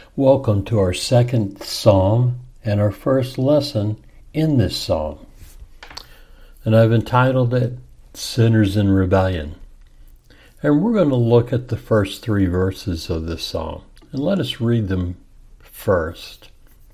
Welcome to our second psalm and our first lesson in this psalm. And I've entitled it, Sinners in Rebellion. And we're going to look at the first three verses of this psalm. And let us read them first.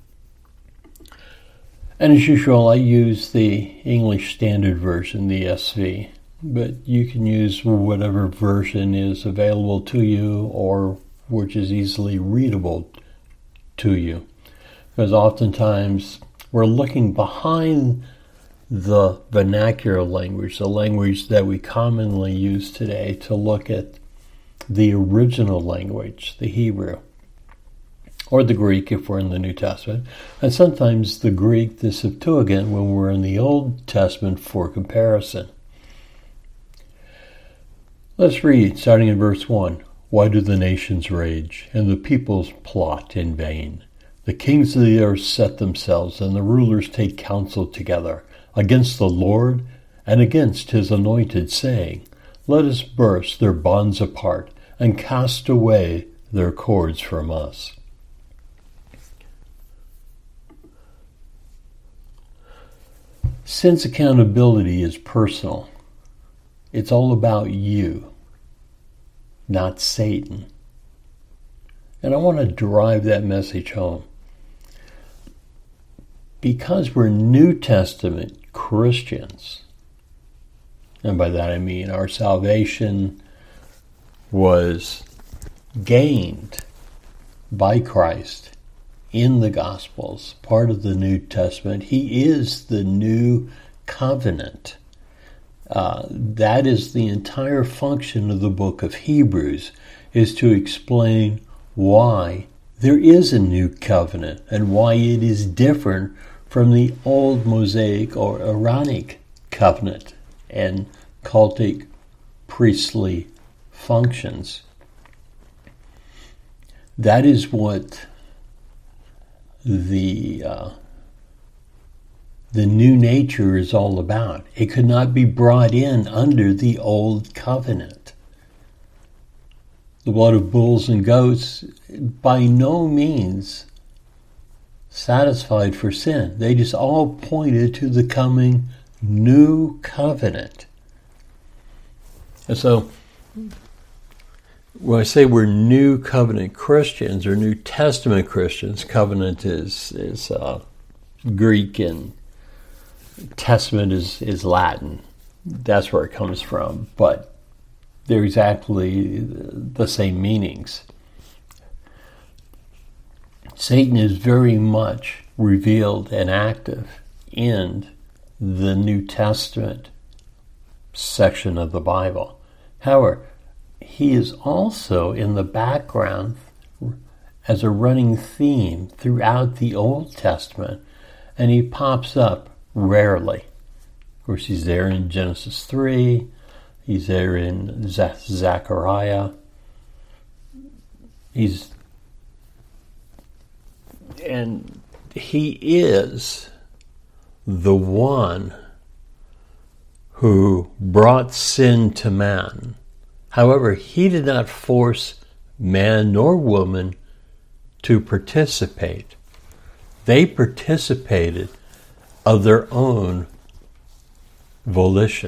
And as usual, I use the English Standard Version, the ESV. But you can use whatever version is available to you or which is easily readable to you. Because oftentimes we're looking behind the vernacular language, the language that we commonly use today, to look at the original language, the Hebrew, or the Greek if we're in the New Testament, and sometimes the Greek, the Septuagint, when we're in the Old Testament for comparison. Let's read, starting in verse 1. Why do the nations rage, and the peoples plot in vain? The kings of the earth set themselves, and the rulers take counsel together against the Lord and against his anointed, saying, Let us burst their bonds apart and cast away their cords from us. Since accountability is personal, it's all about you, not Satan. And I want to drive that message home. Because we're New Testament Christians, and by that I mean our salvation was gained by Christ in the Gospels, part of the New Testament. He is the new covenant. That is the entire function of the book of Hebrews, is to explain why there is a new covenant and why it is different from the old Mosaic or Aaronic covenant and cultic priestly functions. That is what the new nature is all about. It could not be brought in under the old covenant. The blood of bulls and goats by no means satisfied for sin. They just all pointed to the coming new covenant. And so, when I say we're New Covenant Christians or New Testament Christians, covenant is Greek and Testament is Latin. That's where it comes from, but they're exactly the same meanings. Satan is very much revealed and active in the New Testament section of the Bible. However, he is also in the background as a running theme throughout the Old Testament, and he pops up rarely. Of course, he's there in Genesis 3, he's there in Zechariah, and he is the one who brought sin to man. However, he did not force man nor woman to participate. They participated of their own volition.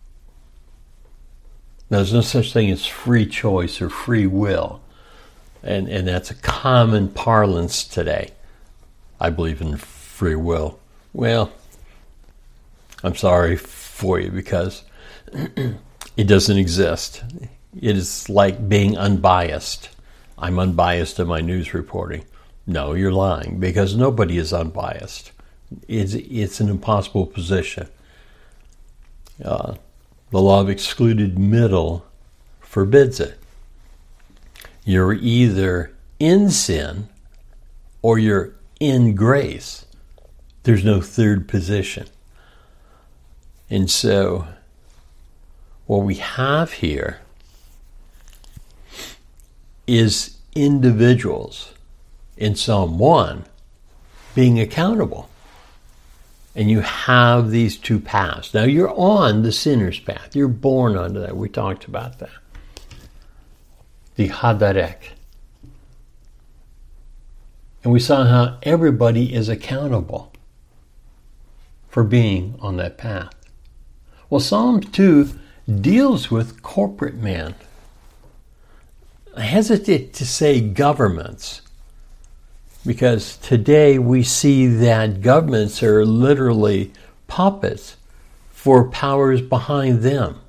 Now, there's no such thing as free choice or free will. And that's a common parlance today. I believe in free will. Well, I'm sorry for you because it doesn't exist. It is like being unbiased. I'm unbiased in my news reporting. No, you're lying because nobody is unbiased. It's an impossible position. The law of excluded middle forbids it. You're either in sin or you're in grace. There's no third position. And so, what we have here is individuals in Psalm 1 being accountable. And you have these two paths. Now, you're on the sinner's path. You're born onto that. We talked about that. The Hadarek. And we saw how everybody is accountable for being on that path. Well, Psalm 2 deals with corporate man. I hesitate to say governments, because today we see that governments are literally puppets for powers behind them.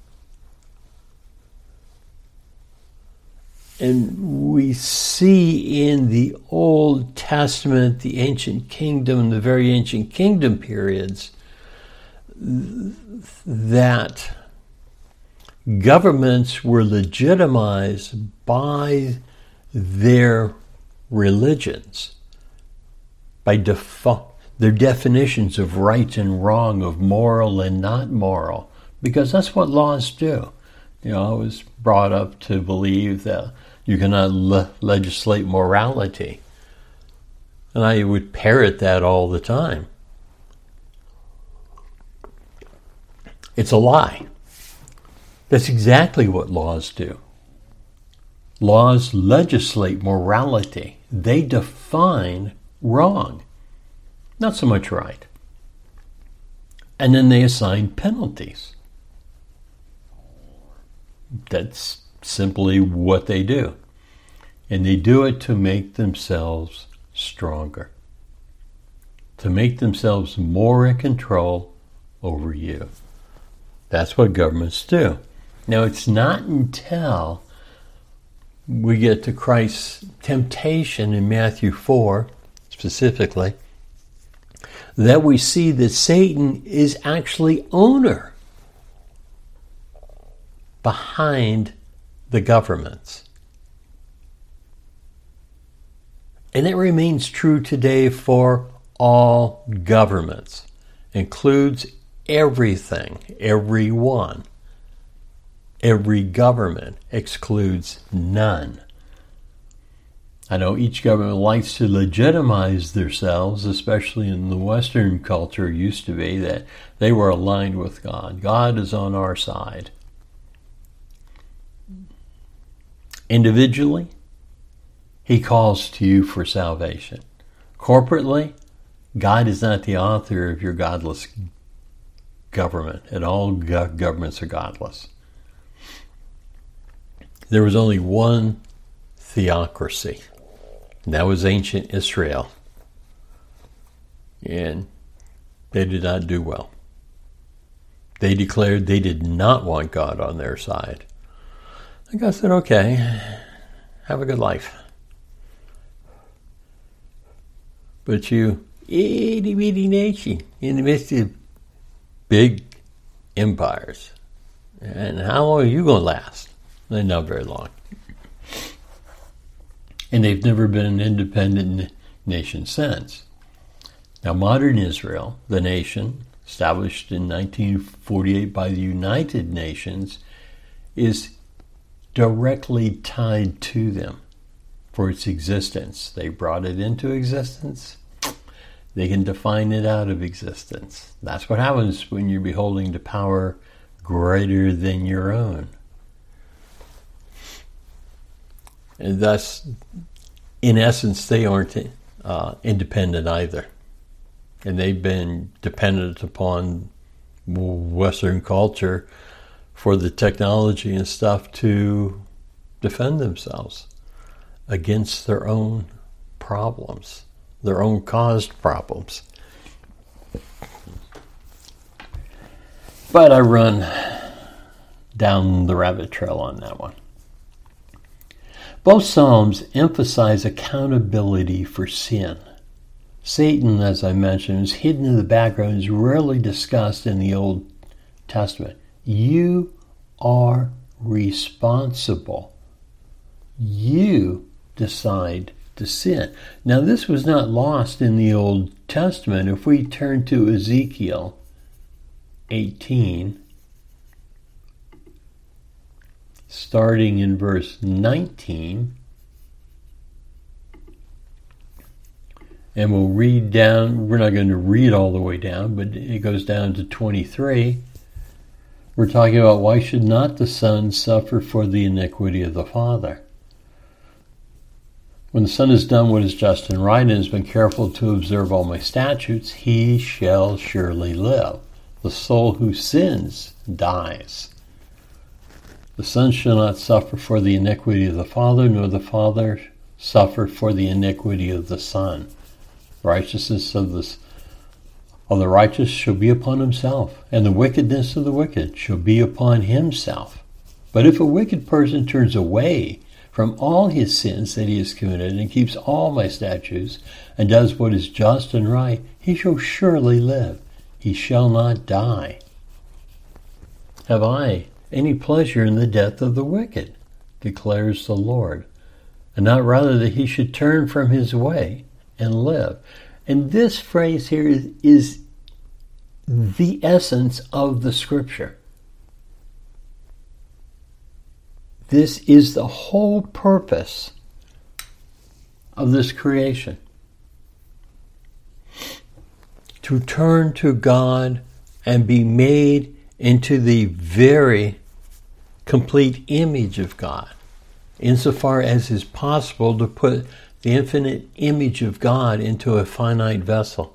And we see in the Old Testament, the ancient kingdom, the very ancient kingdom periods, that governments were legitimized by their religions, by their definitions of right and wrong, of moral and not moral, because that's what laws do. You know, I was brought up to believe that you cannot legislate morality. And I would parrot that all the time. It's a lie. That's exactly what laws do. Laws legislate morality. They define wrong, not so much right. And then they assign penalties. That's simply what they do. And they do it to make themselves stronger, to make themselves more in control over you. That's what governments do. Now, it's not until we get to Christ's temptation in Matthew 4, specifically, that we see that Satan is actually owner behind the governments. And it remains true today for all governments. Includes everything, everyone. Every government, excludes none. I know each government likes to legitimize themselves, especially in the Western culture. It used to be that they were aligned with God. God is on our side. Individually, He calls to you for salvation. Corporately, God is not the author of your godless government, and all governments are godless. There was only one theocracy, and that was ancient Israel. And they did not do well. They declared they did not want God on their side. And God said, okay, have a good life. But you, itty-bitty nation, in the midst of big empires. And how long are you going to last? Not very long. And they've never been an independent nation since. Now, modern Israel, the nation, established in 1948 by the United Nations, is directly tied to them for its existence. They brought it into existence. They can define it out of existence. That's what happens when you're beholding to power greater than your own. And thus, in essence, they aren't independent either. And they've been dependent upon Western culture for the technology and stuff to defend themselves against their own problems, their own caused problems. But I run down the rabbit trail on that one. Both Psalms emphasize accountability for sin. Satan, as I mentioned, is hidden in the background, is rarely discussed in the Old Testament. You are responsible. You decide to sin. Now, this was not lost in the Old Testament. If we turn to Ezekiel 18, starting in verse 19, and we'll read down, we're not going to read all the way down, but it goes down to 23. We're talking about why should not the son suffer for the iniquity of the father? When the son has done what is just and right and has been careful to observe all my statutes, he shall surely live. The soul who sins dies. The son shall not suffer for the iniquity of the father, nor the father suffer for the iniquity of the son. Righteousness of the righteous shall be upon himself, and the wickedness of the wicked shall be upon himself. But if a wicked person turns away from all his sins that he has committed and keeps all my statutes and does what is just and right, he shall surely live. He shall not die. Have I any pleasure in the death of the wicked, declares the Lord, and not rather that he should turn from his way and live. And this phrase here is the essence of the scripture. This is the whole purpose of this creation. To turn to God and be made into the very complete image of God, insofar as is possible to put the infinite image of God into a finite vessel.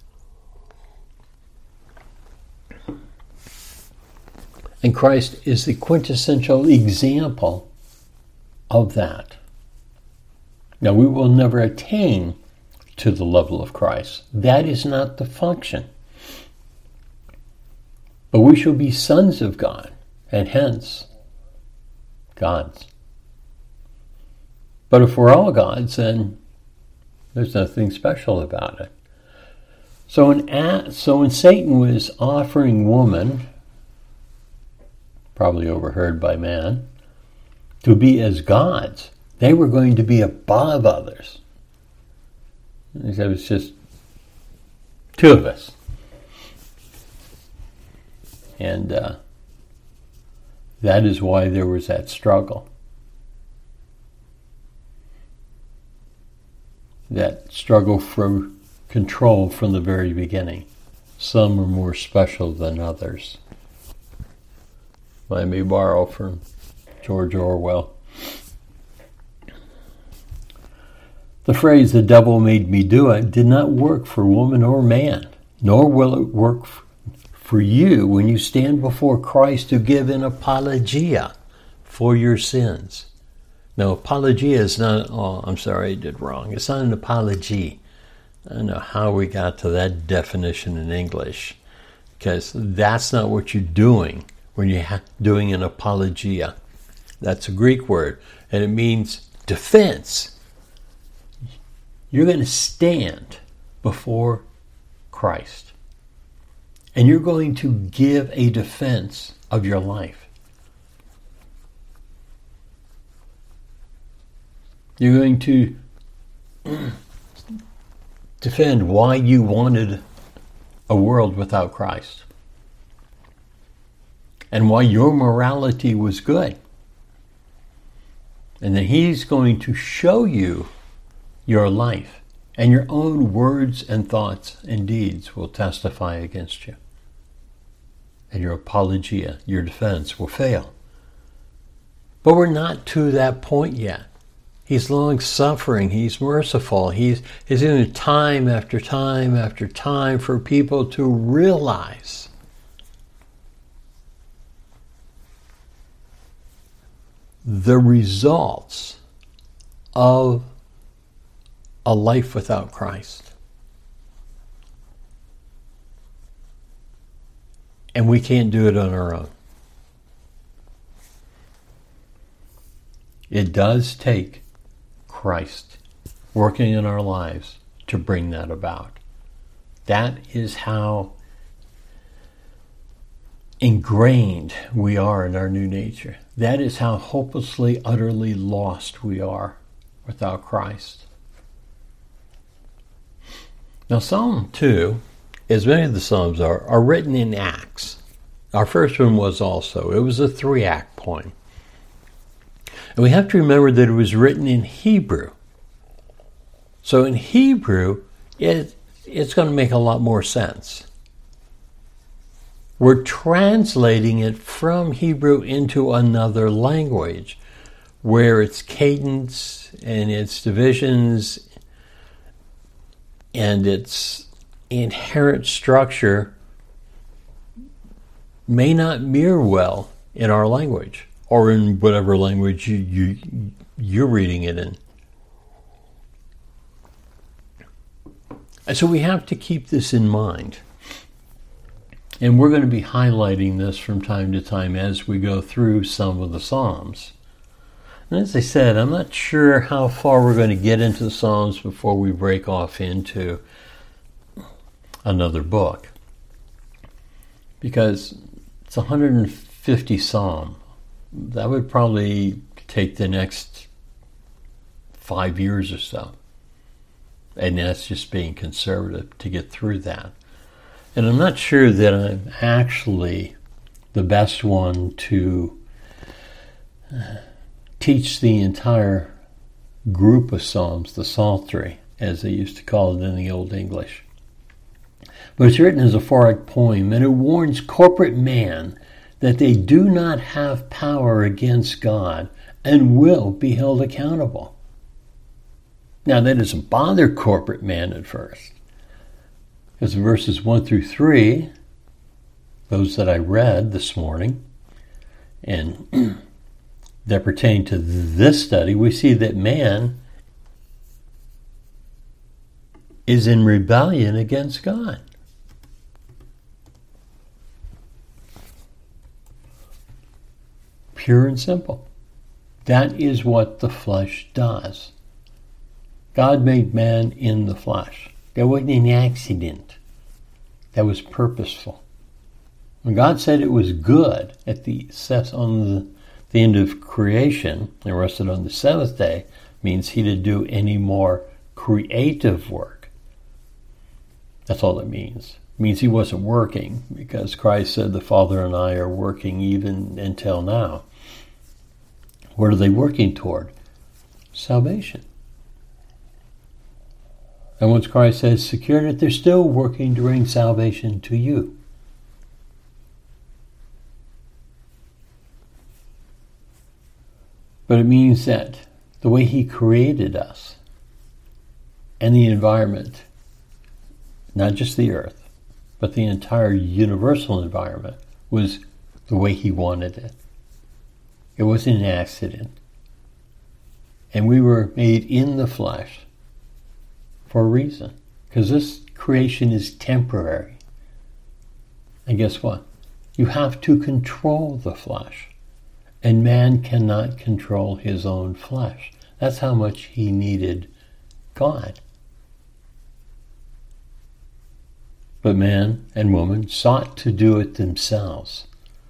And Christ is the quintessential example of that. Now, we will never attain to the level of Christ. That is not the function. But we shall be sons of God, and hence, gods. But if we're all gods, then there's nothing special about it. So when Satan was offering woman, probably overheard by man, to be as gods, they were going to be above others. He said, it's just two of us. And that is why there was that struggle. That struggle for control from the very beginning. Some are more special than others. I may borrow from George Orwell. The phrase, "the devil made me do it," did not work for woman or man, nor will it work for you when you stand before Christ to give an apologia for your sins. Now, apologia is not, I'm sorry, I did wrong. It's not an apology. I don't know how we got to that definition in English, because that's not what you're doing when you're doing an apologia. That's a Greek word, and it means defense. You're going to stand before Christ, and you're going to give a defense of your life. You're going to defend why you wanted a world without Christ, and why your morality was good. And then he's going to show you your life, and your own words and thoughts and deeds will testify against you. And your apologia, your defense, will fail. But we're not to that point yet. He's long-suffering. He's merciful. He's doing time after time after time for people to realize the results of a life without Christ. And we can't do it on our own. It does take Christ working in our lives to bring that about. That is how ingrained we are in our new nature. That is how hopelessly, utterly lost we are without Christ. Now, Psalm 2, as many of the Psalms are written in acts. Our first one was also. It was a 3-act poem. And we have to remember that it was written in Hebrew. So in Hebrew, it's going to make a lot more sense. We're translating it from Hebrew into another language. where its cadence and its divisions and its inherent structure may not mirror well in our language or in whatever language you're reading it in. And so we have to keep this in mind. And we're going to be highlighting this from time to time as we go through some of the Psalms. And as I said, I'm not sure how far we're going to get into the Psalms before we break off into another book. Because it's 150 Psalm. That would probably take the next 5 years or so. And that's just being conservative to get through that. And I'm not sure that I'm actually the best one to teach the entire group of Psalms, the Psaltery, as they used to call it in the Old English. But it's written as a 4-act poem, and it warns corporate man that they do not have power against God and will be held accountable. Now, that doesn't bother corporate man at first, because verses 1 through 3, those that I read this morning, and that pertain to this study, we see that man is in rebellion against God. Pure and simple. That is what the flesh does. God made man in the flesh. That wasn't an accident. That was purposeful. When God said it was good at the end of creation, and rested on the seventh day, means he didn't do any more creative work. That's all it means. It means he wasn't working, because Christ said the Father and I are working even until now. What are they working toward? Salvation. And once Christ has secured it, they're still working to bring salvation to you. But it means that the way he created us and the environment, not just the earth, but the entire universal environment, was the way he wanted it. It wasn't an accident. And we were made in the flesh for a reason, because this creation is temporary. And guess what? You have to control the flesh. And man cannot control his own flesh. That's how much he needed God. But man and woman sought to do it themselves.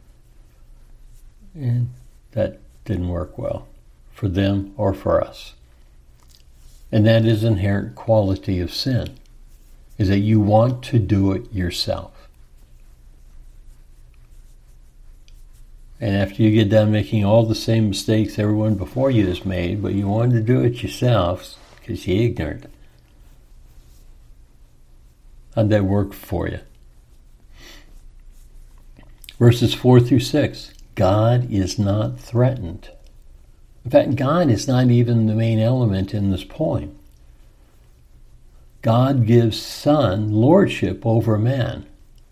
And that didn't work well for them or for us. And that is an inherent quality of sin, is that you want to do it yourself. And after you get done making all the same mistakes everyone before you has made, but you wanted to do it yourself because you're ignorant, how'd that work for you? Verses 4 through 6, God is not threatened. In fact, God is not even the main element in this poem. God gives Son lordship over man.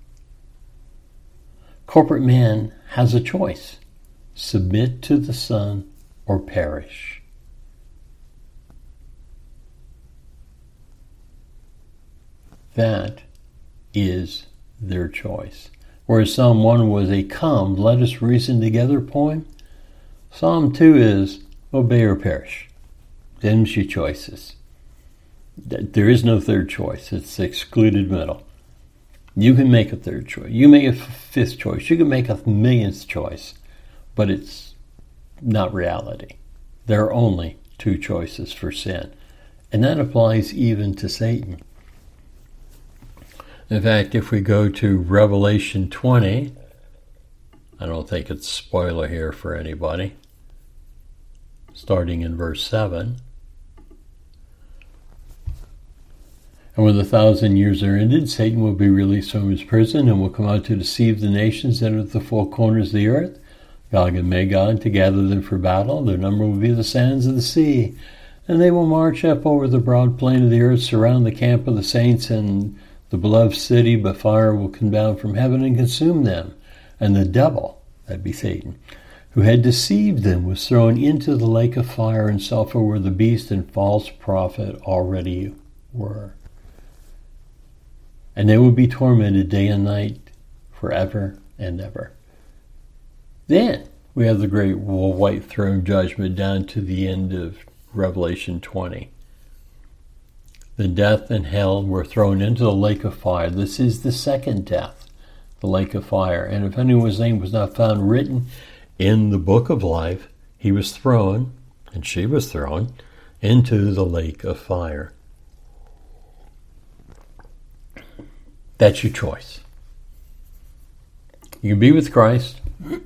Corporate man has a choice: submit to the Son or perish. That is their choice. Whereas Psalm 1 was a come, let us reason together poem, Psalm 2 is obey or perish. Them's your choices. There is no third choice. It's the excluded middle. You can make a third choice. You make a fifth choice. You can make a millionth choice. But it's not reality. There are only two choices for sin. And that applies even to Satan. In fact, if we go to Revelation 20, I don't think it's a spoiler here for anybody, starting in verse 7. And when the 1,000 years are ended, Satan will be released from his prison and will come out to deceive the nations that are at the four corners of the earth, Gog and Magog, to gather them for battle. Their number will be the sands of the sea. And they will march up over the broad plain of the earth, surround the camp of the saints and the beloved city, but fire will come down from heaven and consume them. And the devil, that'd be Satan, who had deceived them, was thrown into the lake of fire and sulfur where the beast and false prophet already were. And they will be tormented day and night forever and ever. Then we have the great white throne judgment down to the end of Revelation 20. The death and hell were thrown into the lake of fire. This is the second death, the lake of fire. And if anyone's name was not found written in the book of life, he was thrown, and she was thrown, into the lake of fire. That's your choice. You can be with Christ,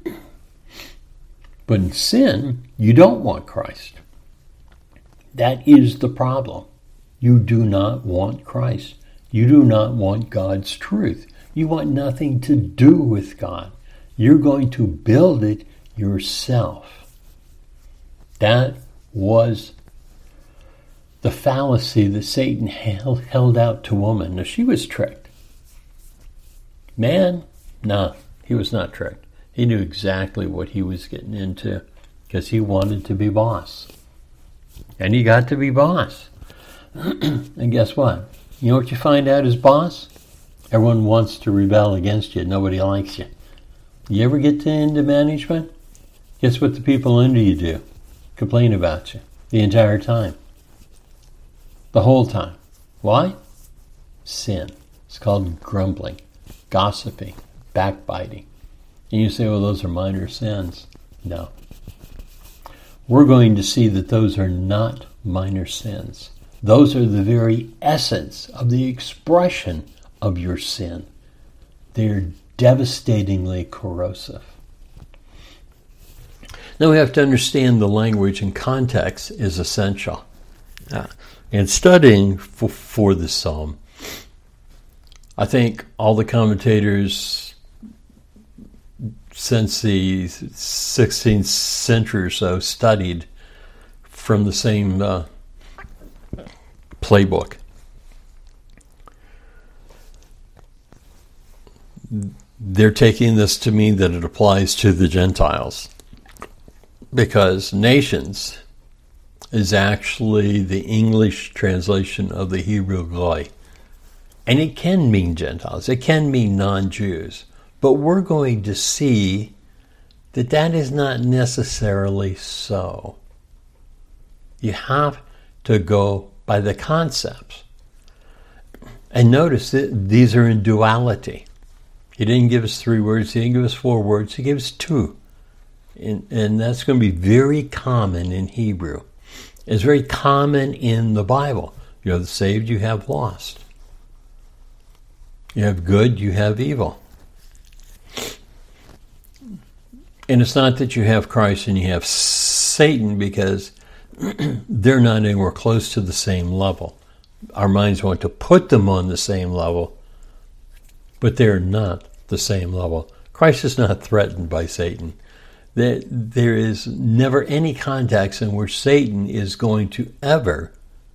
but in sin, you don't want Christ. That is the problem. You do not want Christ. You do not want God's truth. You want nothing to do with God. You're going to build it yourself. That was the fallacy that Satan held out to woman. Now, she was tricked. Man, no, he was not tricked. He knew exactly what he was getting into because he wanted to be boss. And he got to be boss. And guess what? You know what you find out as boss? Everyone wants to rebel against you. Nobody likes you. You ever get into management? Guess what the people under you do? Complain about you the entire time. The whole time. Why? Sin. It's called grumbling, gossiping, backbiting. And you say, well, those are minor sins. No. We're going to see that those are not minor sins. Those are the very essence of the expression of your sin. They're devastatingly corrosive. Now we have to understand the language and context is essential. And studying for this psalm, I think all the commentators since the 16th century or so studied from the same playbook. They're taking this to mean that it applies to the Gentiles, because nations is actually the English translation of the Hebrew goy. And it can mean Gentiles, it can mean non-Jews, but we're going to see that that is not necessarily so. You have to go by the concepts. And notice that these are in duality. He didn't give us 3 words, he didn't give us 4 words, he gave us 2. And that's going to be very common in Hebrew. It's very common in the Bible. You have saved, you have lost. You have good, you have evil. And it's not that you have Christ and you have Satan, because they're not anywhere close to the same level. Our minds want to put them on the same level, but they're not the same level. Christ is not threatened by Satan. There is never any context in which Satan is going to ever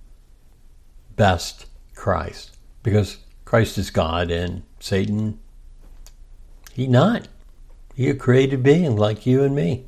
best Christ, because Christ is God and Satan, he's not. He's a created being like you and me.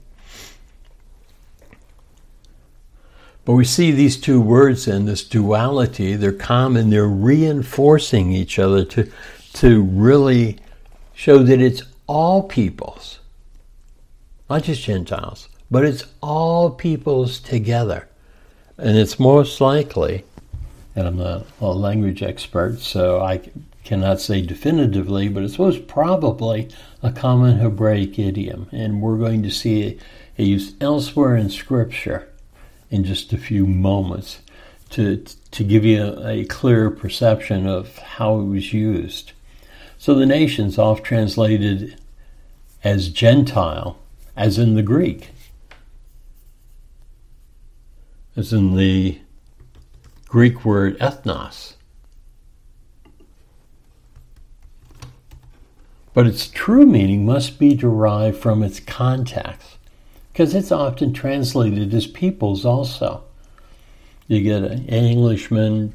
But we see these 2 words in this duality, they're common, they're reinforcing each other to really show that it's all peoples, not just Gentiles, but it's all peoples together. And it's most likely, and I'm not a language expert, so I cannot say definitively, but it's most probably a common Hebraic idiom. And we're going to see it used elsewhere in Scripture in just a few moments to give you a clear perception of how it was used. So the nations, oft translated as Gentile, as in the Greek, as in the Greek word ethnos, But its true meaning must be derived from its context, because it's often translated as peoples also. You get an Englishman,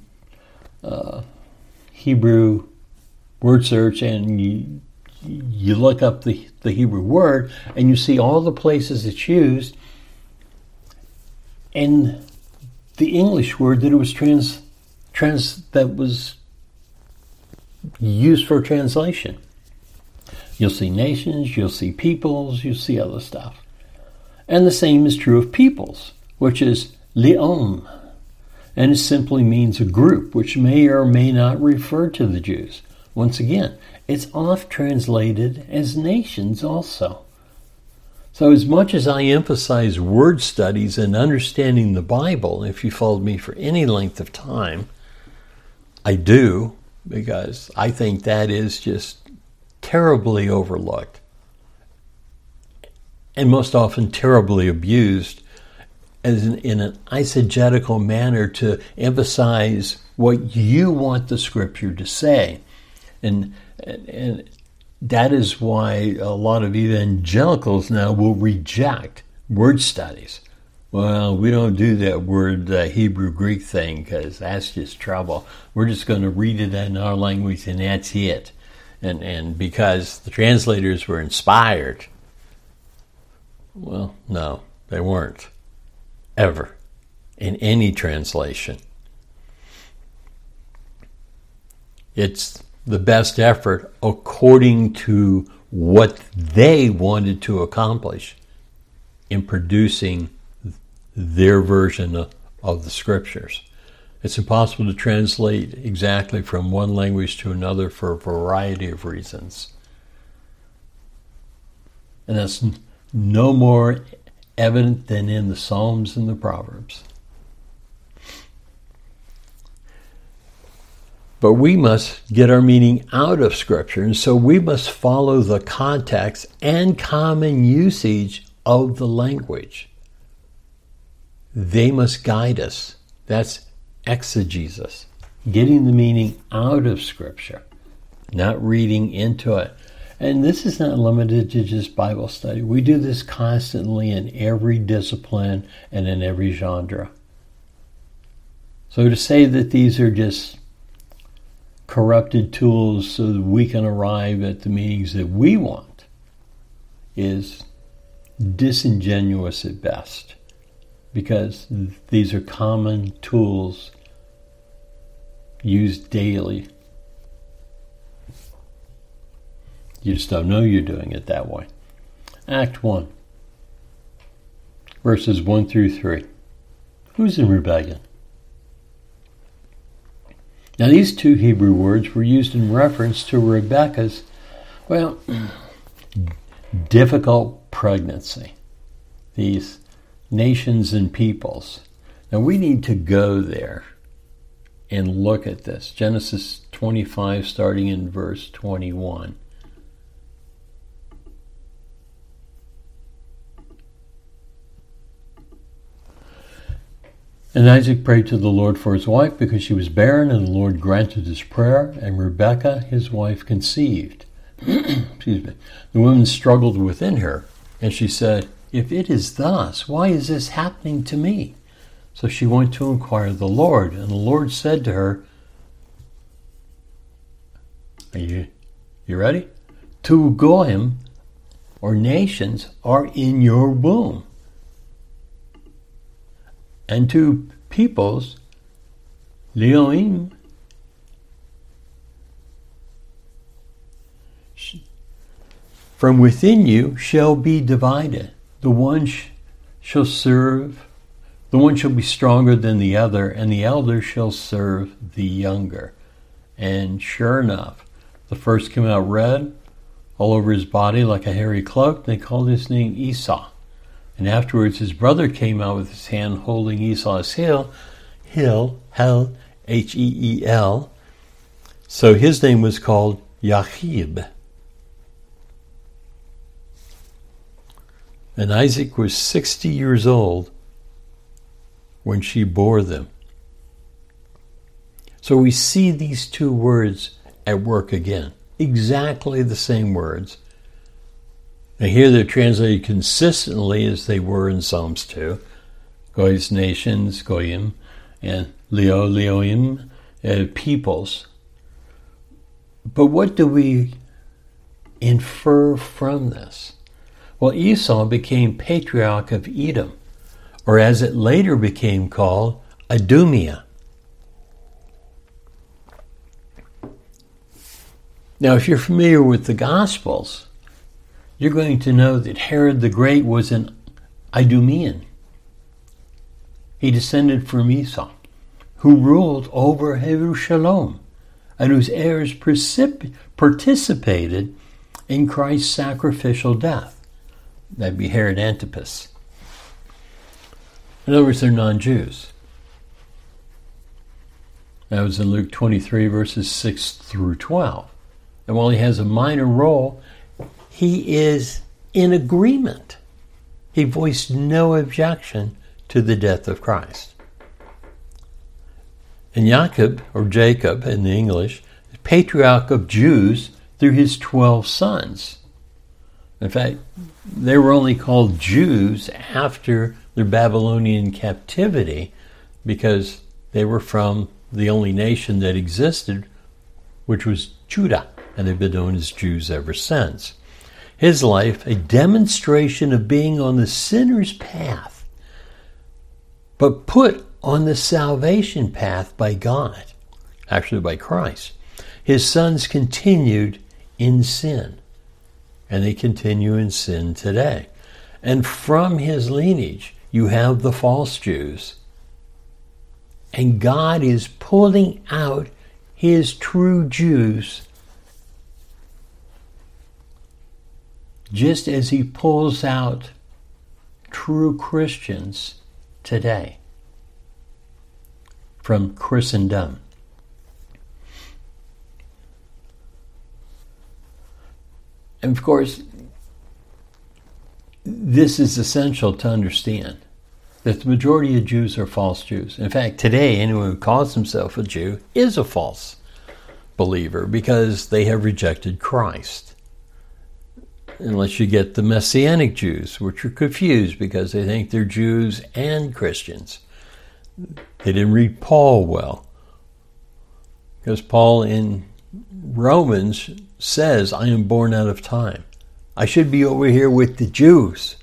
Hebrew word search, and you look up the Hebrew word, and you see all the places it's used, and the English word that it was that was used for translation. You'll see nations, you'll see peoples, you'll see other stuff. And the same is true of peoples, which is le'om, and it simply means a group, which may or may not refer to the Jews. Once again, it's oft translated as nations also. So as much as I emphasize word studies and understanding the Bible, if you followed me for any length of time, I do, because I think that is just terribly overlooked and most often terribly abused in an eisegetical manner to emphasize what you want the Scripture to say. And that is why a lot of evangelicals now will reject word studies. Well, we don't do that word Hebrew-Greek thing because that's just trouble. We're just going to read it in our language and that's it. And because the translators were inspired. Well, no, they weren't. Ever. In any translation. It's the best effort according to what they wanted to accomplish in producing their version of the Scriptures. It's impossible to translate exactly from one language to another for a variety of reasons. And that's no more evident than in the Psalms and the Proverbs. But we must get our meaning out of Scripture, and so we must follow the context and common usage of the language. They must guide us. That's exegesis, getting the meaning out of Scripture, not reading into it. And this is not limited to just Bible study. We do this constantly in every discipline and in every genre. So to say that these are just corrupted tools so that we can arrive at the meanings that we want is disingenuous at best, because these are common tools used daily. You just don't know you're doing it that way. Act 1, verses 1 through 3. Who's in rebellion? Now, these two Hebrew words were used in reference to Rebekah's, difficult pregnancy. These nations and peoples. Now, we need to go there and look at this. Genesis 25, starting in verse 21. And Isaac prayed to the Lord for his wife because she was barren, and the Lord granted his prayer, and Rebekah, his wife, conceived. Excuse me. The woman struggled within her, and she said, "If it is thus, why is this happening to me?" So she went to inquire of the Lord, and the Lord said to her, Are you ready? 2 goyim, or nations, are in your womb. And 2 peoples, le'oim, from within you shall be divided. The one shall be stronger than the other, and the elder shall serve the younger. And sure enough, the first came out red, all over his body like a hairy cloak. They called his name Esau. And afterwards his brother came out with his hand holding Esau's heel, H-E-E-L. So his name was called Yachib. And Isaac was 60 years old when she bore them. So we see these 2 words at work again. exactly the same words. Now here they're translated consistently as they were in Psalms 2. Goy's nations, Goyim, and Leoim, peoples. But what do we infer from this? Well, Esau became patriarch of Edom, or as it later became called, Idumea. Now, if you're familiar with the Gospels, you're going to know that Herod the Great was an Idumean. He descended from Esau, who ruled over Jerusalem, and whose heirs participated in Christ's sacrificial death. That'd be Herod Antipas. In other words, they're non-Jews. That was in Luke 23, verses 6 through 12. And while he has a minor role, he is in agreement. He voiced no objection to the death of Christ. And Jacob, or Jacob in the English, is patriarch of Jews through his 12 sons. In fact, they were only called Jews after their Babylonian captivity because they were from the only nation that existed, which was Judah, and they've been known as Jews ever since. His life, a demonstration of being on the sinner's path, but put on the salvation path by God, actually by Christ. His sons continued in sin, and they continue in sin today. And from his lineage, you have the false Jews, and God is pulling out his true Jews just as he pulls out true Christians today from Christendom. And of course, this is essential to understand, that the majority of Jews are false Jews. In fact, today, anyone who calls himself a Jew is a false believer because they have rejected Christ. Unless you get the Messianic Jews, which are confused because they think they're Jews and Christians. They didn't read Paul well. Because Paul in Romans says, I am born out of time. I should be over here with the Jews.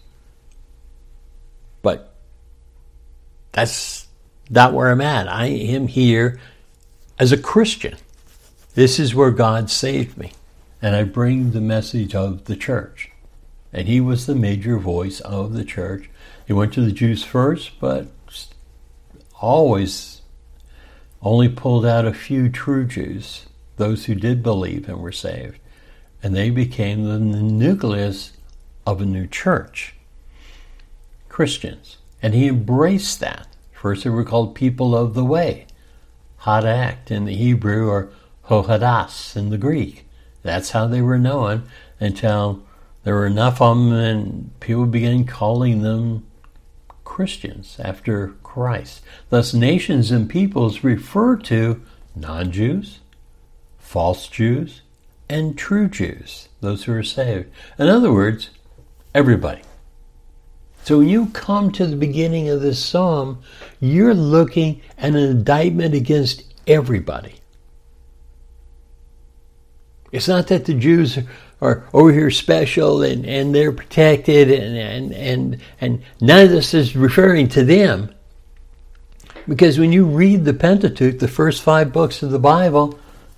But that's not where I'm at. I am here as a Christian. This is where God saved me. And I bring the message of the church. And he was the major voice of the church. He went to the Jews first, but always only pulled out a few true Jews, those who did believe and were saved. And they became the nucleus of a new church, Christians. And he embraced that. First they were called people of the way, Hadak in the Hebrew, or Hohadas in the Greek. That's how they were known until there were enough of them and people began calling them Christians after Christ. Thus, nations and peoples refer to non-Jews, false Jews, and true Jews, those who are saved. In other words, everybody. So when you come to the beginning of this psalm, you're looking at an indictment against everybody. It's not that the Jews are over here special and they're protected and none of this is referring to them. Because when you read the Pentateuch, the first 5 books of the Bible,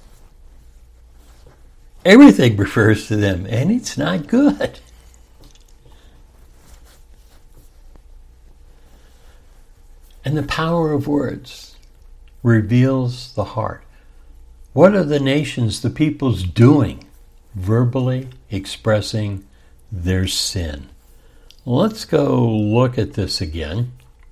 everything refers to them, and it's not good. And the power of words reveals the heart. What are the nations, the peoples doing? Verbally expressing their sin. Let's go look at this again.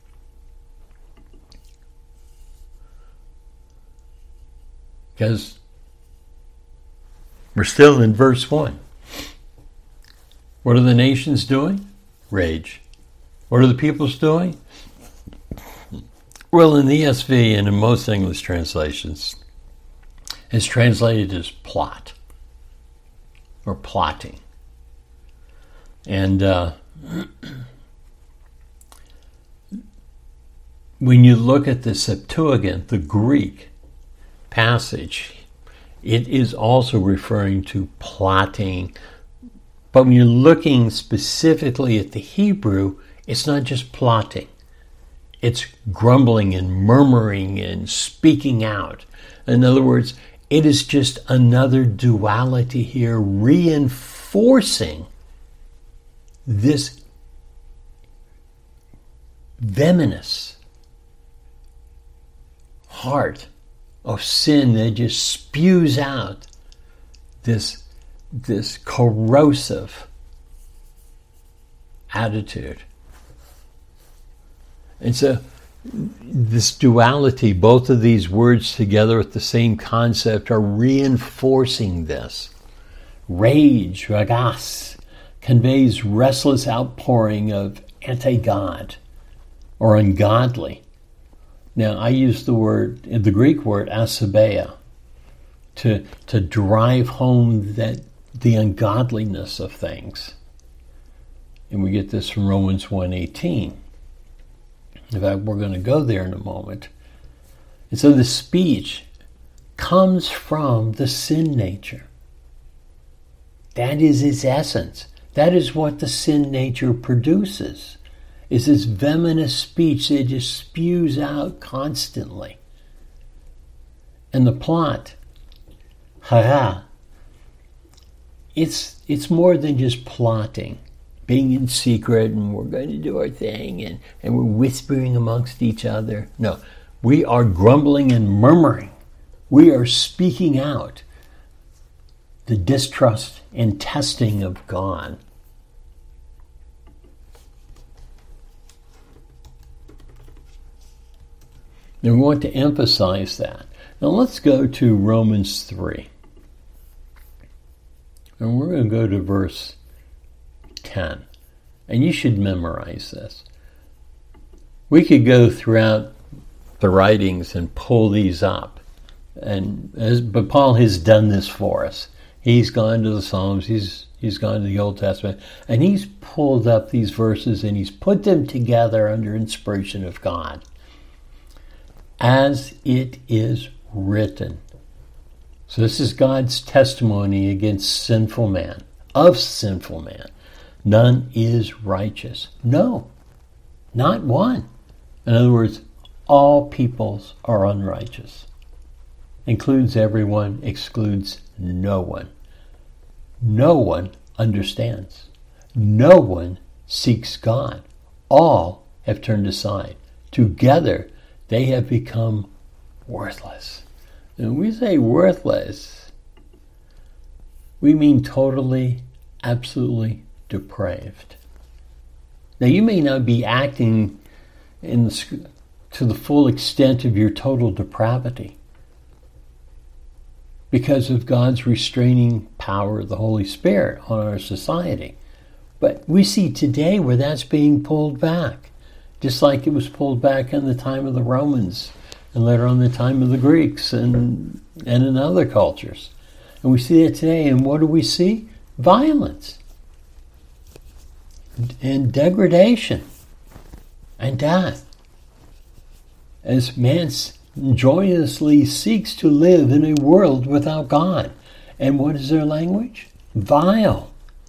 Because we're still in verse 1. What are the nations doing? Rage. What are the peoples doing? Well, in the ESV and in most English translations, it's translated as plot. or plotting. And when you look at the Septuagint, the Greek passage, it is also referring to plotting. But when you're looking specifically at the Hebrew, it's not just plotting. It's grumbling and murmuring and speaking out. In other words, it is just another duality here, reinforcing this venomous heart of sin that just spews out this corrosive attitude. And so this duality, both of these words together with the same concept, are reinforcing this. Rage, ragas, conveys restless outpouring of anti-God or ungodly. Now, I use the Greek word asabeia, to drive home the ungodliness of things. And we get this from Romans 1:18. In fact, we're going to go there in a moment. And so the speech comes from the sin nature. That is its essence. That is what the sin nature produces, is this venomous speech that just spews out constantly. And the plot, it's more than just plotting, being in secret and we're going to do our thing and we're whispering amongst each other. No, we are grumbling and murmuring. We are speaking out the distrust and testing of God. And we want to emphasize that. Now let's go to Romans 3. And we're going to go to verse 10. And you should memorize this. We could go throughout the writings and pull these up. But Paul has done this for us. He's gone to the Psalms, he's gone to the Old Testament, and he's pulled up these verses and he's put them together under inspiration of God. As it is written. So this is God's testimony against sinful man, of sinful man. None is righteous. No, not one. In other words, all peoples are unrighteous. Includes everyone, excludes no one. No one understands. No one seeks God. All have turned aside. Together, they have become worthless. And when we say worthless, we mean totally, absolutely depraved. Now, you may not be acting to the full extent of your total depravity because of God's restraining power of the Holy Spirit on our society. But we see today where that's being pulled back, just like it was pulled back in the time of the Romans and later on the time of the Greeks and in other cultures. And we see that today, and what do we see? Violence and degradation and death. As man joyously seeks to live in a world without God. And what is their language? Vile.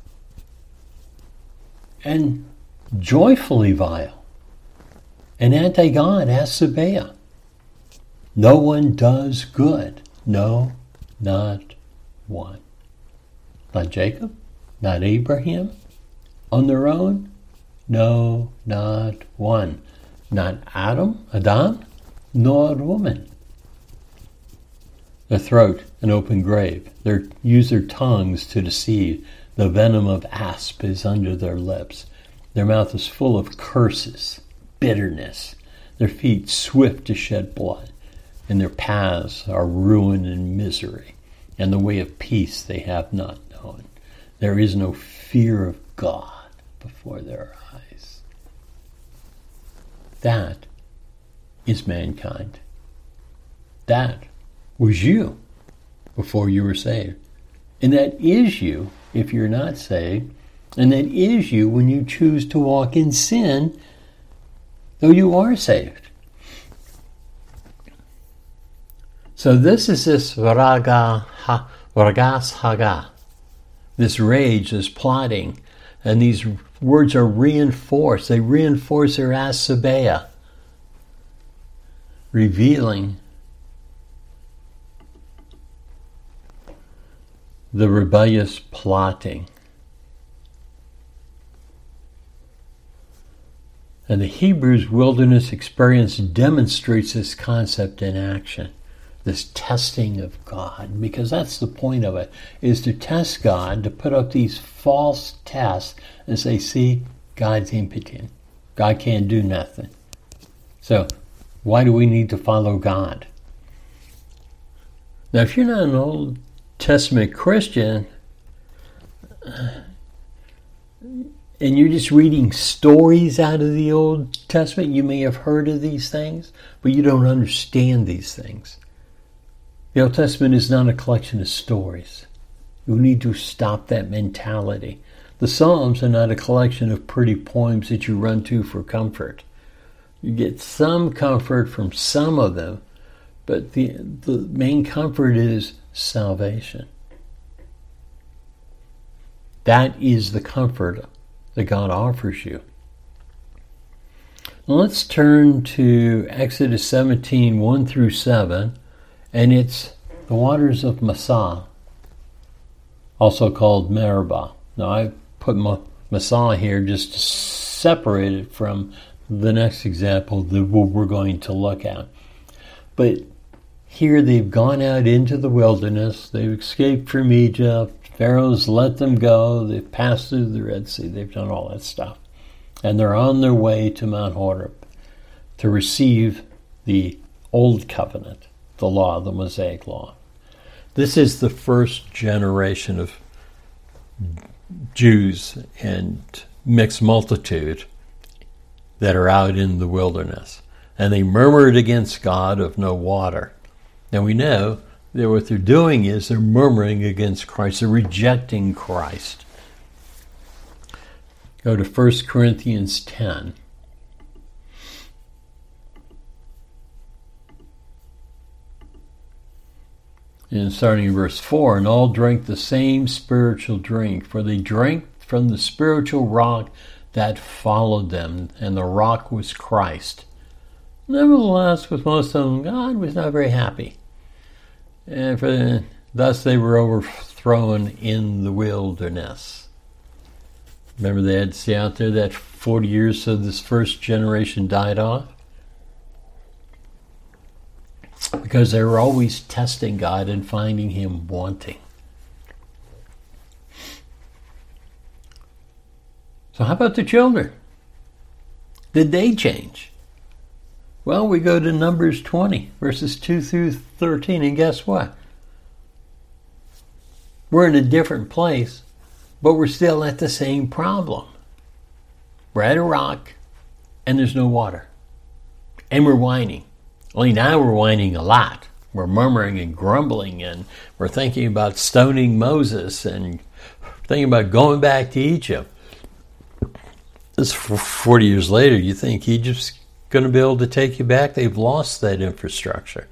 And joyfully vile. And anti-God, asabeia. No one does good. No, not one. Not Jacob, not Abraham. On their own? No, not one. Not Adam, nor woman. Their throat, an open grave. They use their tongues to deceive. The venom of asp is under their lips. Their mouth is full of curses, bitterness. Their feet swift to shed blood. And their paths are ruin and misery. And the way of peace they have not known. There is no fear of God before their eyes. That is mankind. That was you before you were saved. And that is you if you're not saved. And that is you when you choose to walk in sin, though you are saved. So this is this ragas haga, this rage, this plotting, and these words are reinforced. They reinforce their asabeia, revealing the rebellious plotting. And the Hebrews' wilderness experience demonstrates this concept in action, this testing of God, because that's the point of it, is to test God, to put up these false tests and say, see, God's impotent. God can't do nothing. So why do we need to follow God? Now, if you're not an Old Testament Christian, and you're just reading stories out of the Old Testament, you may have heard of these things, but you don't understand these things. The Old Testament is not a collection of stories. You need to stop that mentality. The Psalms are not a collection of pretty poems that you run to for comfort. You get some comfort from some of them, but the main comfort is salvation. That is the comfort that God offers you. Now let's turn to Exodus 17, 1 through 7, and it's the waters of Massah, also called Meribah. Now I put Massah here just to separate it from the next example that we're going to look at. But here they've gone out into the wilderness, they've escaped from Egypt, Pharaoh's let them go, they've passed through the Red Sea, they've done all that stuff. And they're on their way to Mount Horeb to receive the Old Covenant, the law, the Mosaic law. This is the first generation of Jews and mixed multitude that are out in the wilderness. And they murmured against God of no water. Now we know that what they're doing is they're murmuring against Christ. They're rejecting Christ. Go to 1 Corinthians 10. And starting in verse 4, and all drank the same spiritual drink, for they drank from the spiritual rock that followed them, and the rock was Christ. Nevertheless, with most of them, God was not very happy. And thus they were overthrown in the wilderness. Remember they had to stay out there that 40 years so this first generation died off? Because they were always testing God and finding Him wanting. So how about the children? Did they change? Well, we go to Numbers 20, verses 2 through 13, and guess what? We're in a different place, but we're still at the same problem. We're at a rock, and there's no water. And we're whining. Only now we're whining a lot. We're murmuring and grumbling, and we're thinking about stoning Moses and thinking about going back to Egypt. This 40 years later, you think Egypt's going to be able to take you back? They've lost that infrastructure.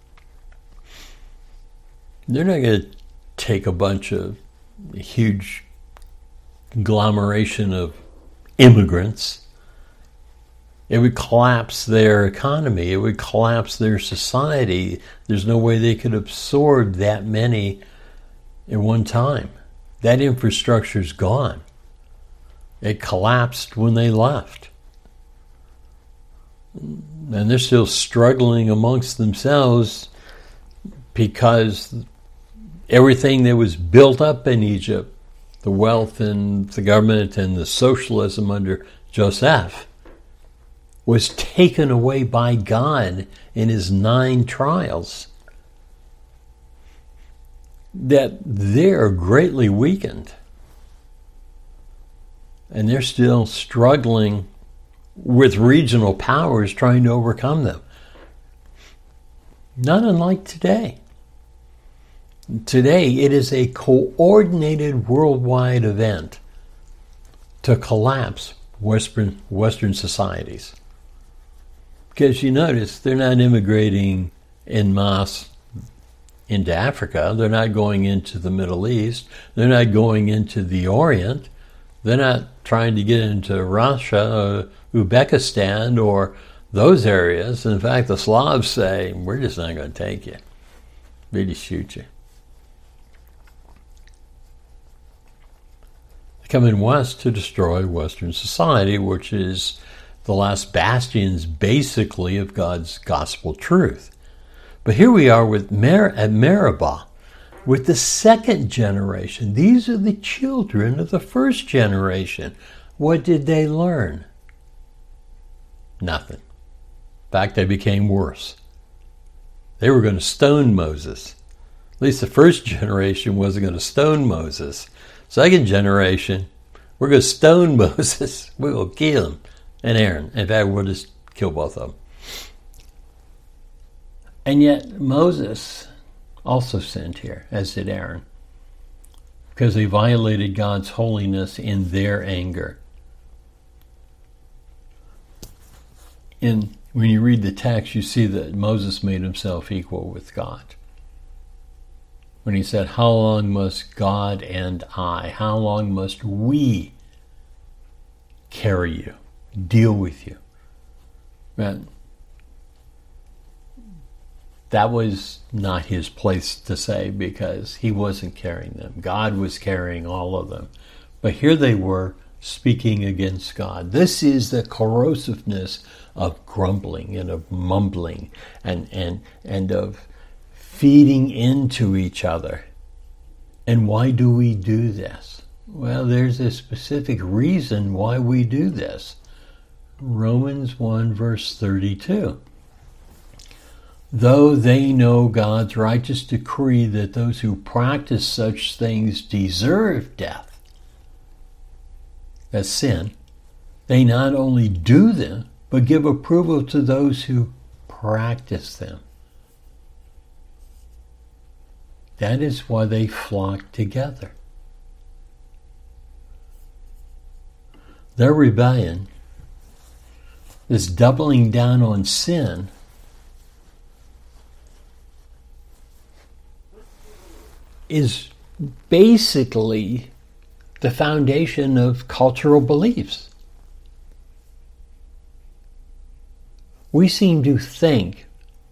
They're not going to take a bunch of huge agglomeration of immigrants. It would collapse their economy. It would collapse their society. There's no way they could absorb that many at one time. That infrastructure's gone. It collapsed when they left. And they're still struggling amongst themselves because everything that was built up in Egypt, the wealth and the government and the socialism under Joseph, was taken away by God in His 9 trials. That they're greatly weakened. And they're still struggling with regional powers trying to overcome them. Not unlike today. Today, it is a coordinated worldwide event to collapse Western societies. Because you notice they're not immigrating en masse into Africa. They're not going into the Middle East. They're not going into the Orient. They're not trying to get into Russia, Uzbekistan, or those areas. In fact, the Slavs say, we're just not going to take you. They just shoot you. They come in west to destroy Western society, which is the last bastions, basically, of God's gospel truth. But here we are at Meribah, with the second generation. These are the children of the first generation. What did they learn? Nothing. In fact, they became worse. They were going to stone Moses. At least the first generation wasn't going to stone Moses. Second generation, we're going to stone Moses. We will kill him and Aaron. In fact, we'll just kill both of them. And yet Moses also sinned here, as did Aaron, because they violated God's holiness in their anger. When you read the text, you see that Moses made himself equal with God. When he said, how long must God and I, how long must we carry you, deal with you? Man, that was not his place to say, because he wasn't carrying them. God was carrying all of them. But here they were speaking against God. This is the corrosiveness of grumbling and of mumbling and of feeding into each other. And why do we do this? Well, there's a specific reason why we do this. Romans 1 verse 32. Though they know God's righteous decree that those who practice such things deserve death, as sin, they not only do them, but give approval to those who practice them. That is why they flock together. Their rebellion, this doubling down on sin, is basically the foundation of cultural beliefs. We seem to think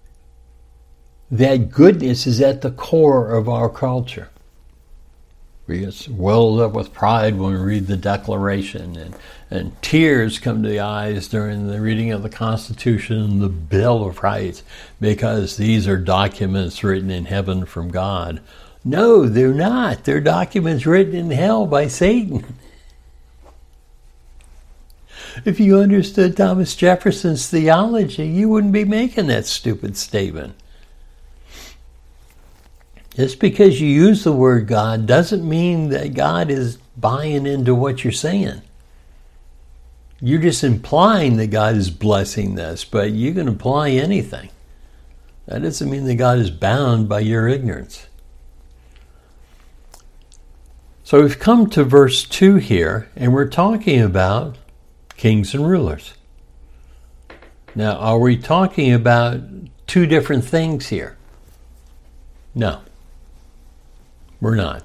that goodness is at the core of our culture. We get welled up with pride when we read the Declaration, and tears come to the eyes during the reading of the Constitution and the Bill of Rights, because these are documents written in heaven from God. No, they're not. They're documents written in hell by Satan. If you understood Thomas Jefferson's theology, you wouldn't be making that stupid statement. Just because you use the word God doesn't mean that God is buying into what you're saying. You're just implying that God is blessing this, but you can imply anything. That doesn't mean that God is bound by your ignorance. So we've come to verse 2 here, and we're talking about kings and rulers. Now, are we talking about two different things here? No, we're not.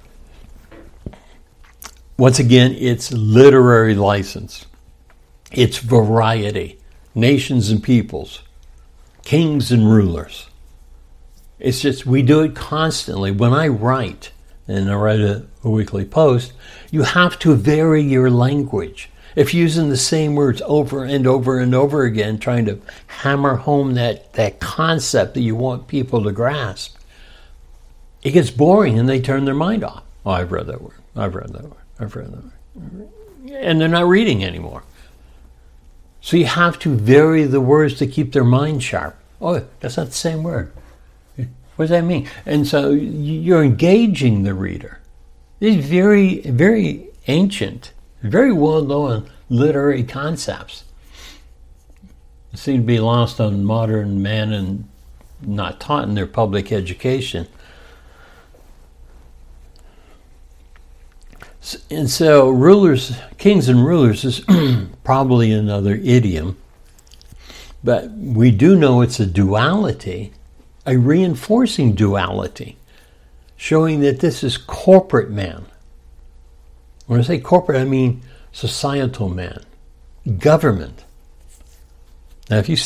Once again, it's literary license. It's variety. Nations and peoples. Kings and rulers. It's just, we do it constantly. When I write, and I write a weekly post, you have to vary your language. If you're using the same words over and over and over again, trying to hammer home that concept that you want people to grasp, it gets boring and they turn their mind off. Oh, I've read that word. I've read that word. I've read that word. And they're not reading anymore. So you have to vary the words to keep their mind sharp. Oh, that's not the same word. What does that mean? And so you're engaging the reader. These very, very ancient, very well-known literary concepts seem to be lost on modern man and not taught in their public education. And so rulers, kings and rulers is probably another idiom, but we do know it's a duality, a reinforcing duality, showing that this is corporate man. When I say corporate, I mean societal man, government. Now, if you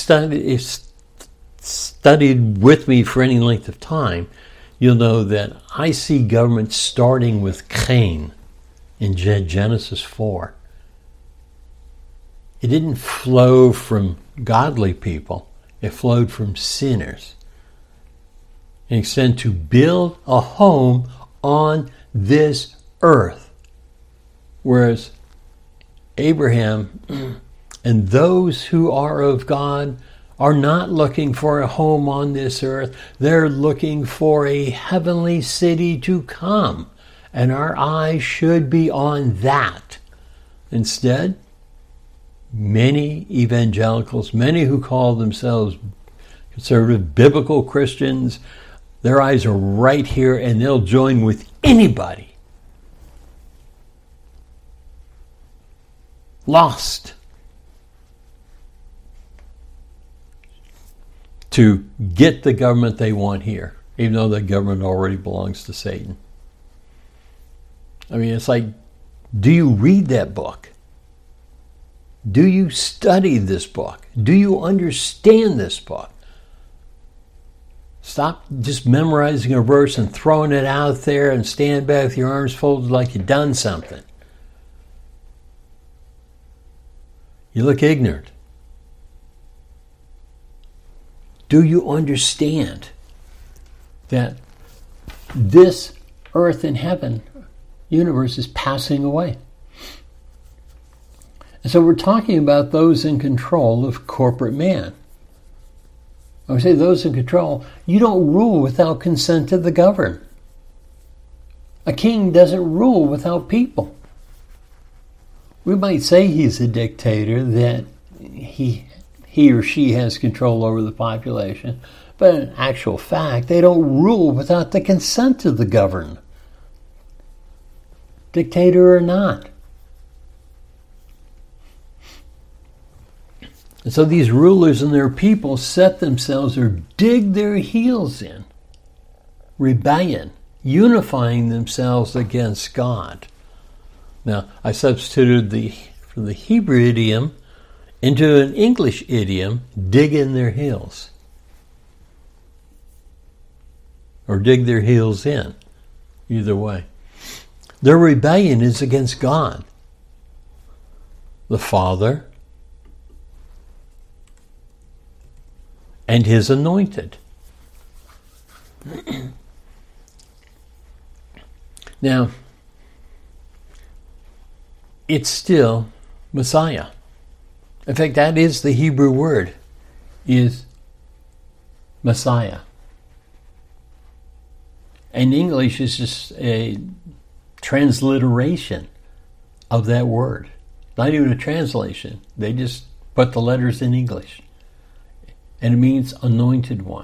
studied with me for any length of time, you'll know that I see government starting with Cain in Genesis 4. It didn't flow from godly people. It flowed from sinners. And it's sent to build a home on this earth. Whereas Abraham and those who are of God are not looking for a home on this earth. They're looking for a heavenly city to come. And our eyes should be on that. Instead, many evangelicals, many who call themselves conservative biblical Christians, their eyes are right here and they'll join with anybody lost to get the government they want here, even though the government already belongs to Satan. I mean, it's like, do you read that book? Do you study this book? Do you understand this book? Stop just memorizing a verse and throwing it out there and stand back with your arms folded like you've done something. You look ignorant. Do you understand that this earth and heaven universe is passing away? And so we're talking about those in control of corporate man. I would say those in control, you don't rule without consent of the governed. A king doesn't rule without people. We might say he's a dictator, that he or she has control over the population, but in actual fact, they don't rule without the consent of the governed. Dictator or not. And so these rulers and their people set themselves or dig their heels in rebellion, unifying themselves against God. Now, I substituted from the Hebrew idiom into an English idiom, dig in their heels. Or dig their heels in. Either way. Their rebellion is against God, the Father, and His anointed. Now, it's still Messiah. In fact, that is the Hebrew word, is Messiah. And English is just a transliteration of that word. Not even a translation. They just put the letters in English. And it means anointed one.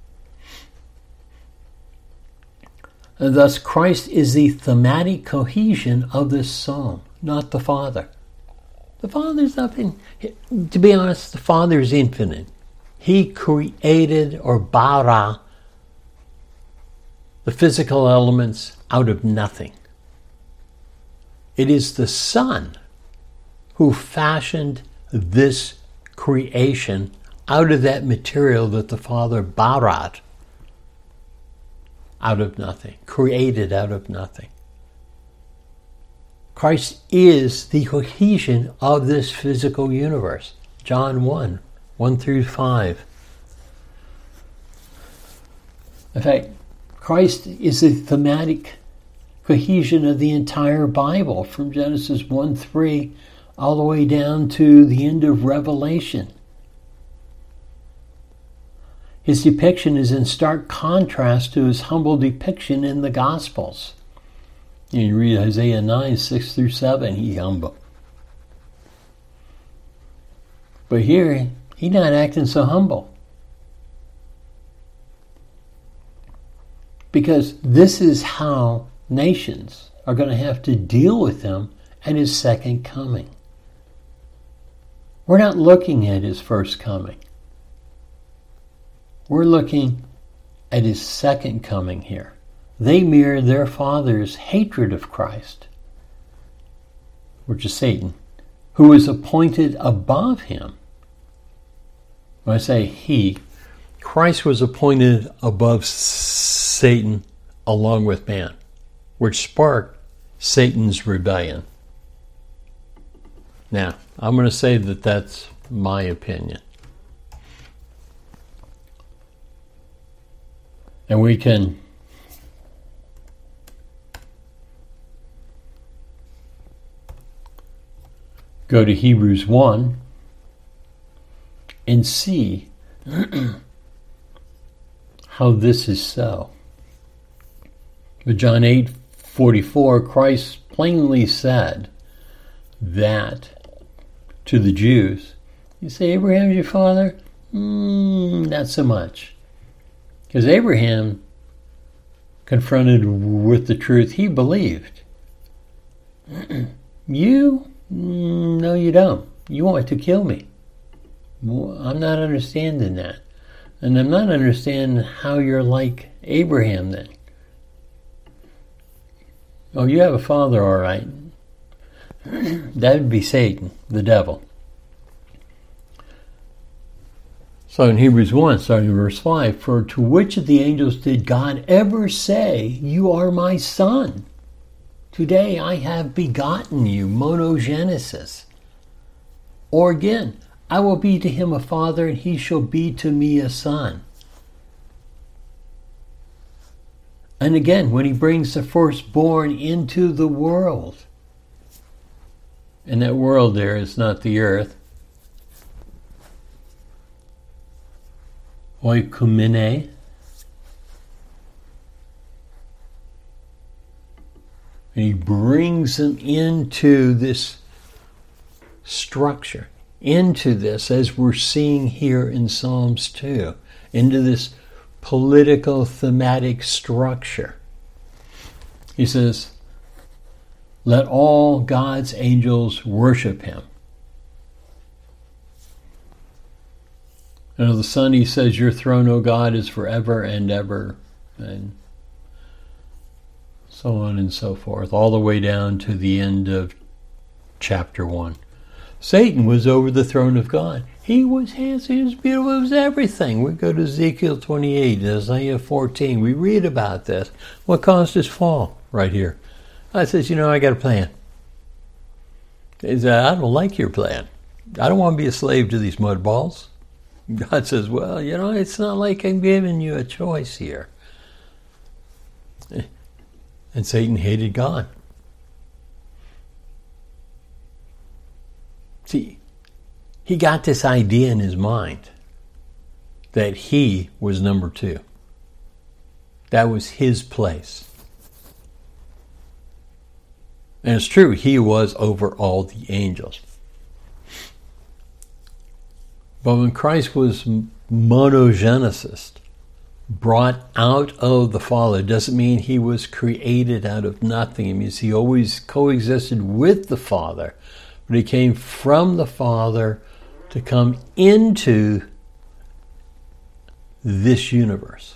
And thus, Christ is the thematic cohesion of this psalm, not the Father. The Father's nothing. To be honest, the Father is infinite. He created, or bara, the physical elements out of nothing. It is the Son who fashioned this creation out of that material that the Father barat, out of nothing, created out of nothing. Christ is the cohesion of this physical universe. John 1 through 5. In fact, Christ is the thematic cohesion of the entire Bible, from Genesis 1:3 all the way down to the end of Revelation. His depiction is in stark contrast to his humble depiction in the Gospels. You read Isaiah 9, 6 through 7, he's humble. But here, he's not acting so humble. Because this is how nations are going to have to deal with him at his second coming. We're not looking at his first coming. We're looking at his second coming here. They mirror their father's hatred of Christ, which is Satan, who is appointed above him. When I say he, Christ was appointed above Satan along with man, which sparked Satan's rebellion. Now, I'm going to say that that's my opinion. And we can go to Hebrews 1 and see how this is so. But John 8:44, Christ plainly said that to the Jews. You say, Abraham's your father? Not so much. Because Abraham, confronted with the truth, he believed. You? No, you don't. You want to kill me. Well, I'm not understanding that. And I'm not understanding how you're like Abraham then. Oh, you have a father, all right. That would be Satan, the devil. So in Hebrews 1, starting in verse 5, for to which of the angels did God ever say, you are my son? Today I have begotten you, monogenesis. Or again, I will be to him a father, and he shall be to me a son. And again, when he brings the firstborn into the world, and that world there is not the earth, oikumene, and he brings them into this structure, into this, as we're seeing here in Psalms 2, into this political thematic structure. He says, let all God's angels worship him. And of the Son, he says, your throne, O God, is forever and ever, and so on and so forth, all the way down to the end of chapter 1. Satan was over the throne of God. He was handsome, he was beautiful, he was everything. We go to Ezekiel 28, Isaiah 14. We read about this. What caused his fall? Right here. I says, I got a plan. He said, I don't like your plan. I don't want to be a slave to these mud balls. God says, well, it's not like I'm giving you a choice here. And Satan hated God. See, he got this idea in his mind that he was number 2. That was his place. And it's true, he was over all the angels. But when Christ was monogenesis, brought out of the Father, doesn't mean he was created out of nothing. It means he always coexisted with the Father, but he came from the Father to come into this universe.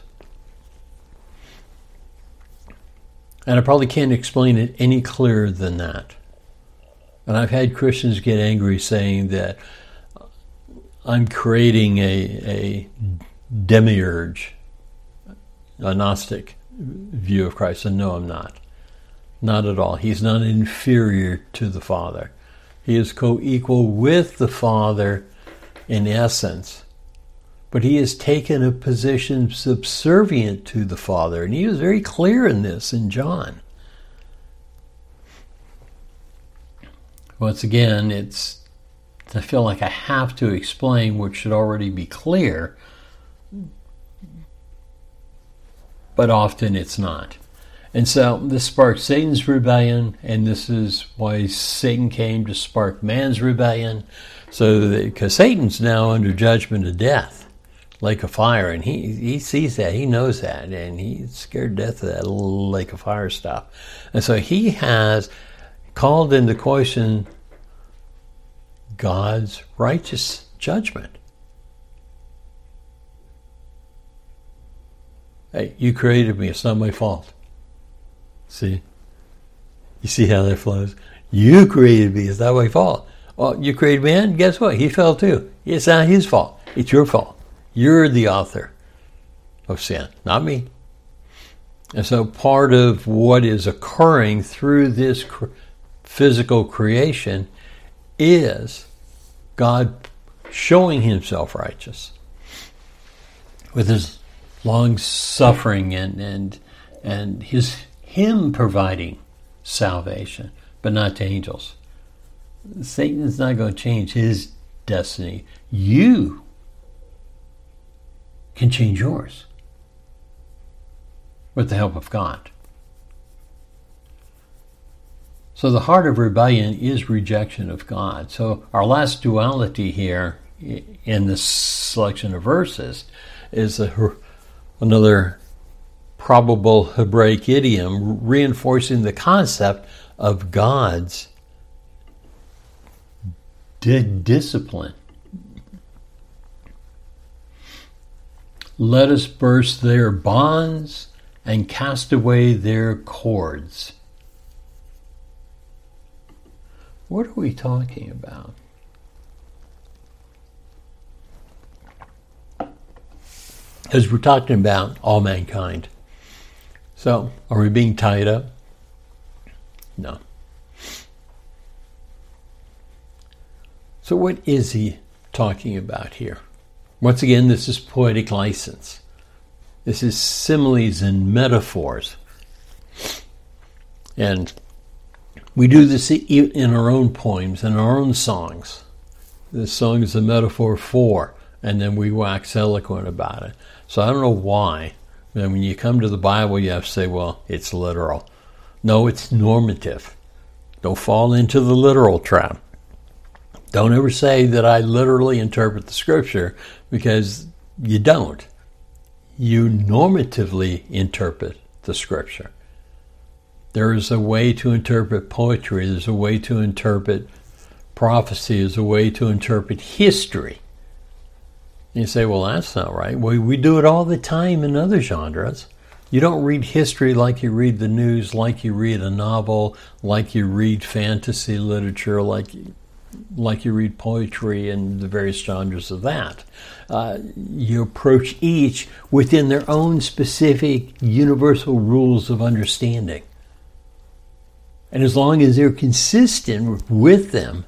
And I probably can't explain it any clearer than that. And I've had Christians get angry saying that I'm creating a demiurge, a Gnostic view of Christ. And no, I'm not. Not at all. He's not inferior to the Father. He is co-equal with the Father in essence. But he has taken a position subservient to the Father. And he was very clear in this in John. Once again, I feel like I have to explain what should already be clear. But often it's not. And so this sparked Satan's rebellion, and this is why Satan came to spark man's rebellion. So because Satan's now under judgment of death. lake of fire, and he sees that, he knows that, and he's scared to death of that little lake of fire stuff. And so he has called into question God's righteous judgment. Hey, you created me, it's not my fault. See? You see how that flows? You created me, it's not my fault. Well, you created man, guess what? He fell too. It's not his fault. It's your fault. You're the author of sin, not me. And so part of what is occurring through this physical creation is God showing himself righteous with his long suffering and him providing salvation, but not to angels. Satan's not going to change his destiny. You can change yours with the help of God. So the heart of rebellion is rejection of God. So our last duality here in this selection of verses is another probable Hebraic idiom reinforcing the concept of God's discipline. Let us burst their bonds and cast away their cords. What are we talking about? Because we're talking about all mankind. So, are we being tied up? No. So what is he talking about here? Once again, this is poetic license. This is similes and metaphors. And we do this in our own poems, in our own songs. The song is a metaphor for, and then we wax eloquent about it. So I don't know why. And when you come to the Bible, you have to say, well, it's literal. No, it's normative. Don't fall into the literal trap. Don't ever say that I literally interpret the scripture, because you don't. You normatively interpret the scripture. There is a way to interpret poetry. There's a way to interpret prophecy. There's a way to interpret history. And you say, well, that's not right. Well, we do it all the time in other genres. You don't read history like you read the news, like you read a novel, like you read fantasy literature, like you read poetry and the various genres of that. You approach each within their own specific universal rules of understanding. And as long as they're consistent with them,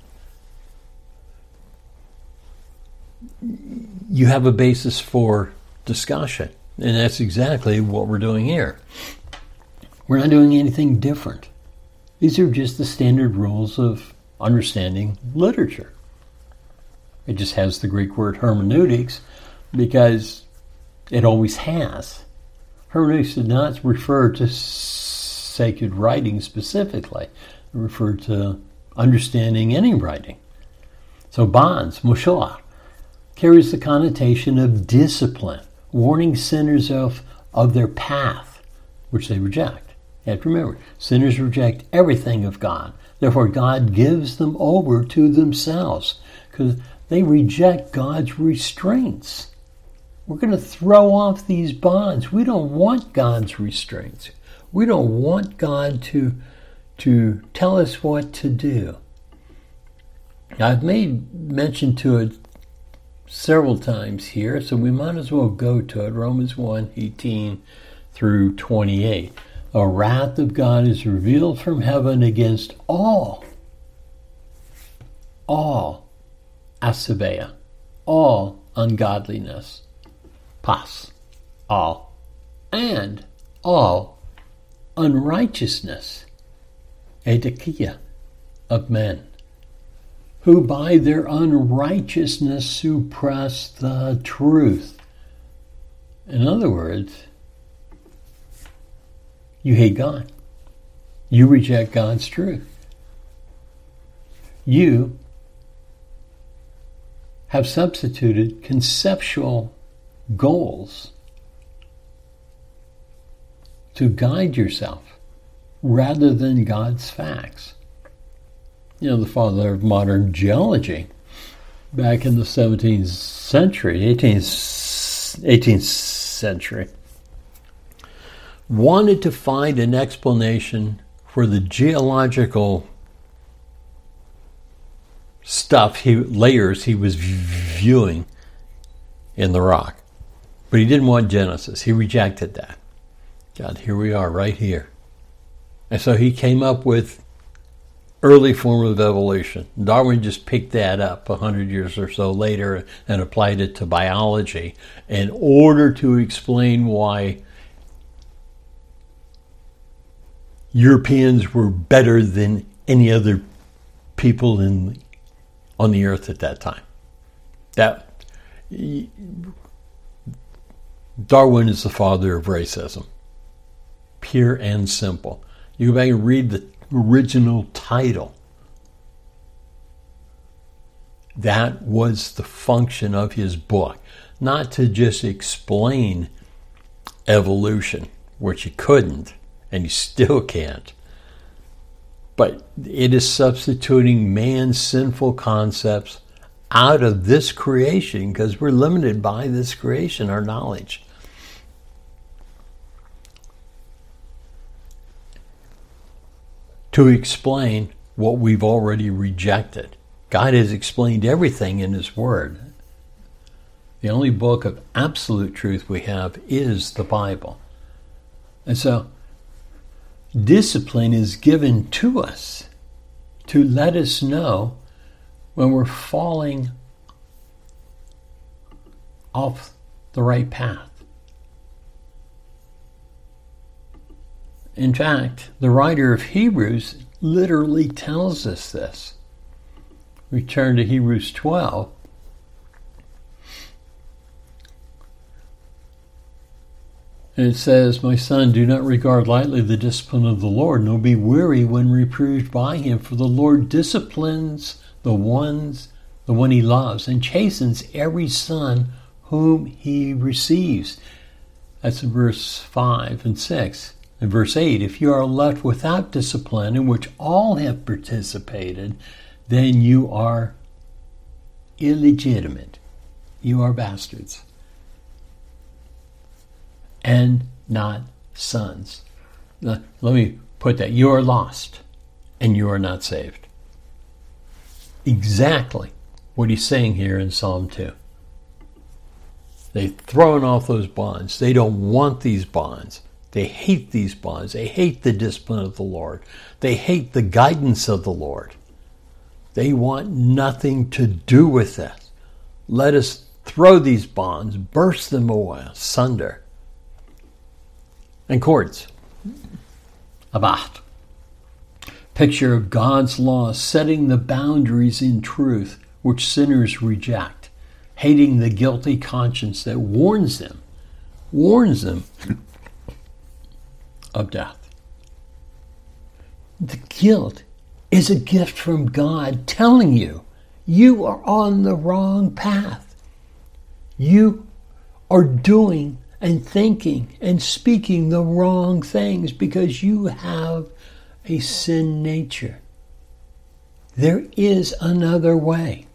you have a basis for discussion. And that's exactly what we're doing here. We're not doing anything different. These are just the standard rules of understanding literature. It just has the Greek word hermeneutics because it always has. Hermeneutics did not refer to sacred writing specifically. It referred to understanding any writing. So bonds, Moshoah, carries the connotation of discipline, warning sinners of their path, which they reject. You have to remember, sinners reject everything of God. Therefore, God gives them over to themselves because they reject God's restraints. We're going to throw off these bonds. We don't want God's restraints. We don't want God to tell us what to do. I've made mention to it several times here, so we might as well go to it. Romans 1:18 through 28. The wrath of God is revealed from heaven against all asabeia, all ungodliness, pas, all, and all unrighteousness, edekia, of men, who by their unrighteousness suppress the truth. In other words, you hate God. You reject God's truth. You have substituted conceptual goals to guide yourself rather than God's facts. You know, the father of modern geology, back in the 17th century, 18th century, wanted to find an explanation for the geological layers he was viewing in the rock. But he didn't want Genesis. He rejected that. God, here we are, right here. And so he came up with early form of evolution. Darwin just picked that up 100 years or so later and applied it to biology in order to explain why Europeans were better than any other people on the earth at that time. Darwin is the father of racism. Pure and simple. You go back and read the original title. That was the function of his book. Not to just explain evolution, which he couldn't, and he still can't. But it is substituting man's sinful concepts out of this creation, because we're limited by this creation, our knowledge. To explain what we've already rejected. God has explained everything in His Word. The only book of absolute truth we have is the Bible. And so, discipline is given to us to let us know when we're falling off the right path. In fact, the writer of Hebrews literally tells us this. We turn to Hebrews 12. And it says, "My son, do not regard lightly the discipline of the Lord, nor be weary when reproved by Him. For the Lord disciplines the one He loves, and chastens every son whom He receives." That's in verse 5 and 6. In verse 8, "If you are left without discipline, in which all have participated, then you are illegitimate. You are bastards, and not sons." Now, let me put that. You are lost, and you are not saved. Exactly what he's saying here in Psalm 2. They've thrown off those bonds. They don't want these bonds. They hate these bonds. They hate the discipline of the Lord. They hate the guidance of the Lord. They want nothing to do with this. Let us throw these bonds, burst them away, asunder. And cords. Abat. Picture of God's law setting the boundaries in truth which sinners reject, hating the guilty conscience that warns them of death. The guilt is a gift from God telling you you are on the wrong path. You are doing and thinking and speaking the wrong things because you have a sin nature. There is another way.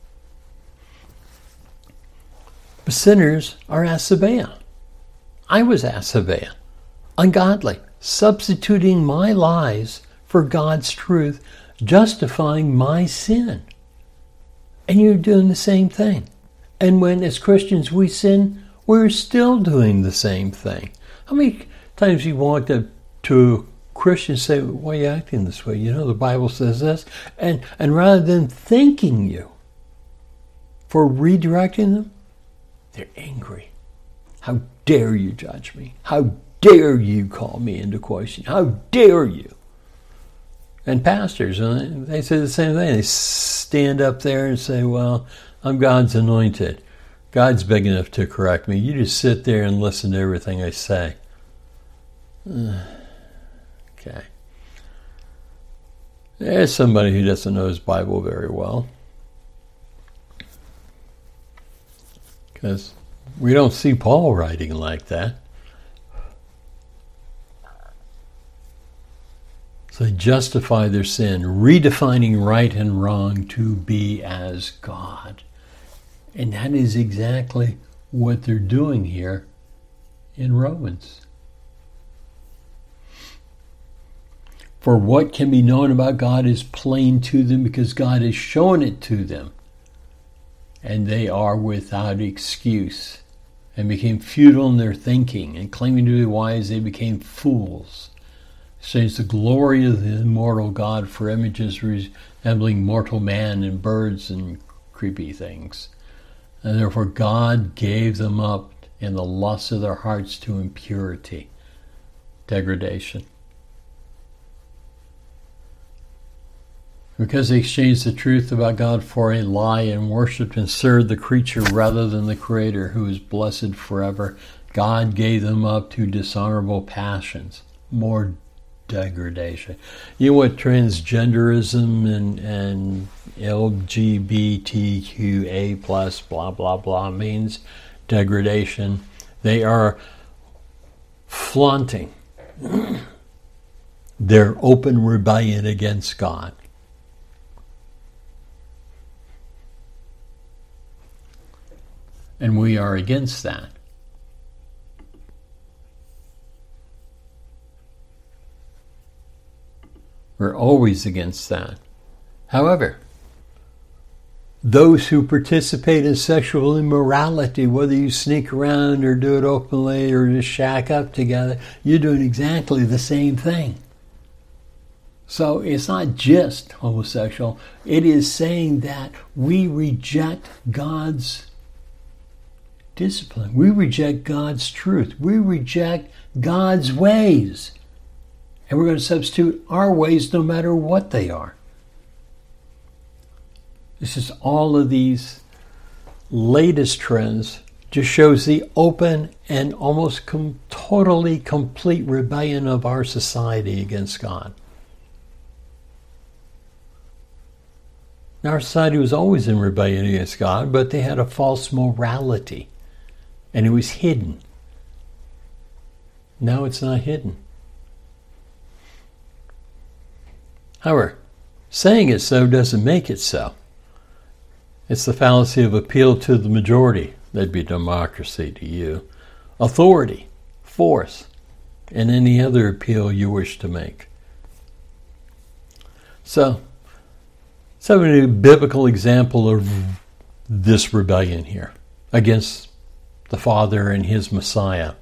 But sinners are Asabea. I was Asabea. Ungodly, substituting my lies for God's truth, justifying my sin. And you're doing the same thing. And when, as Christians, we sin, we're still doing the same thing. How many times you walked up to a Christian and say, "Why are you acting this way? You know, the Bible says this." And rather than thanking you for redirecting them, they're angry. "How dare you judge me? How dare you call me into question? How dare you?" And pastors, they say the same thing. They stand up there and say, "Well, I'm God's anointed. God's big enough to correct me. You just sit there and listen to everything I say." Okay. There's somebody who doesn't know his Bible very well. Because We don't see Paul writing like that. So they justify their sin, redefining right and wrong to be as God. And that is exactly what they're doing here in Romans. For what can be known about God is plain to them because God has shown it to them. And they are without excuse and became futile in their thinking, and claiming to be wise, they became fools. Exchanged the glory of the immortal God for images resembling mortal man and birds and creepy things. And therefore God gave them up in the lust of their hearts to impurity, degradation. Because they exchanged the truth about God for a lie and worshipped and served the creature rather than the Creator, who is blessed forever, God gave them up to dishonorable passions, more degradation. You know what transgenderism and LGBTQA plus blah blah blah means? Degradation. They are flaunting their open rebellion against God. And we are against that. We're always against that. However, those who participate in sexual immorality, whether you sneak around or do it openly or just shack up together, you're doing exactly the same thing. So it's not just homosexual. It is saying that we reject God's discipline. We reject God's truth. We reject God's ways. And we're going to substitute our ways no matter what they are. This is all of these latest trends just shows the open and almost totally complete rebellion of our society against God. Now, our society was always in rebellion against God, but they had a false morality, and it was hidden. Now it's not hidden. However, saying it so doesn't make it so. It's the fallacy of appeal to the majority. That'd be democracy to you. Authority, force, and any other appeal you wish to make. So, let's have a biblical example of this rebellion here against the Father and His Messiah.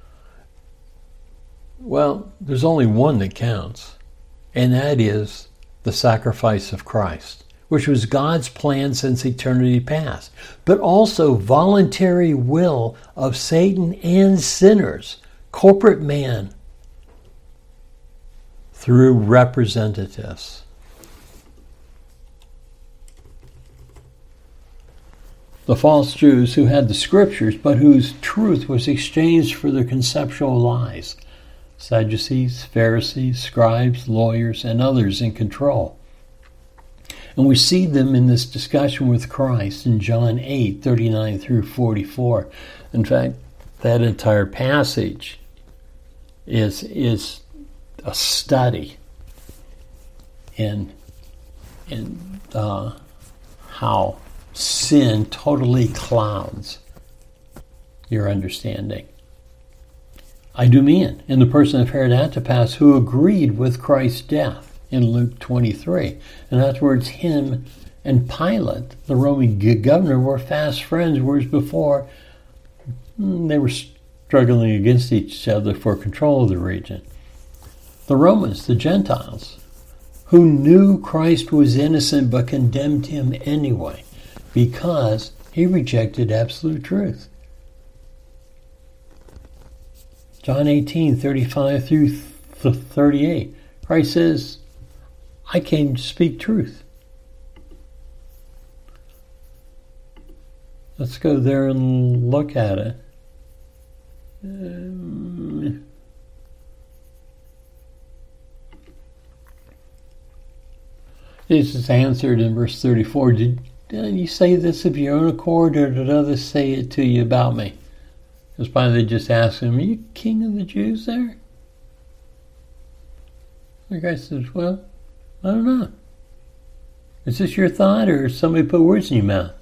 Well, there's only one that counts. And that is the sacrifice of Christ, which was God's plan since eternity past, but also voluntary will of Satan and sinners, corporate man, through representatives. The false Jews who had the scriptures, but whose truth was exchanged for their conceptual lies. Sadducees, Pharisees, scribes, lawyers, and others in control. And we see them in this discussion with Christ in John 8:39 through 44. In fact, that entire passage is a study in how sin totally clouds your understanding. Idumean, in the person of Herod Antipas, who agreed with Christ's death in Luke 23. And afterwards, him and Pilate, the Roman governor, were fast friends, whereas before they were struggling against each other for control of the region. The Romans, the Gentiles, who knew Christ was innocent but condemned him anyway because he rejected absolute truth. John 18:35 through 38. Christ says, I came to speak truth. Let's go there and look at it. Jesus answered in verse 34, Did you say this of your own accord, or did others say it to you about me? Because Pilate just asked him, "Are you king of the Jews there?" The guy says, "Well, I don't know. Is this your thought, or somebody put words in your mouth?"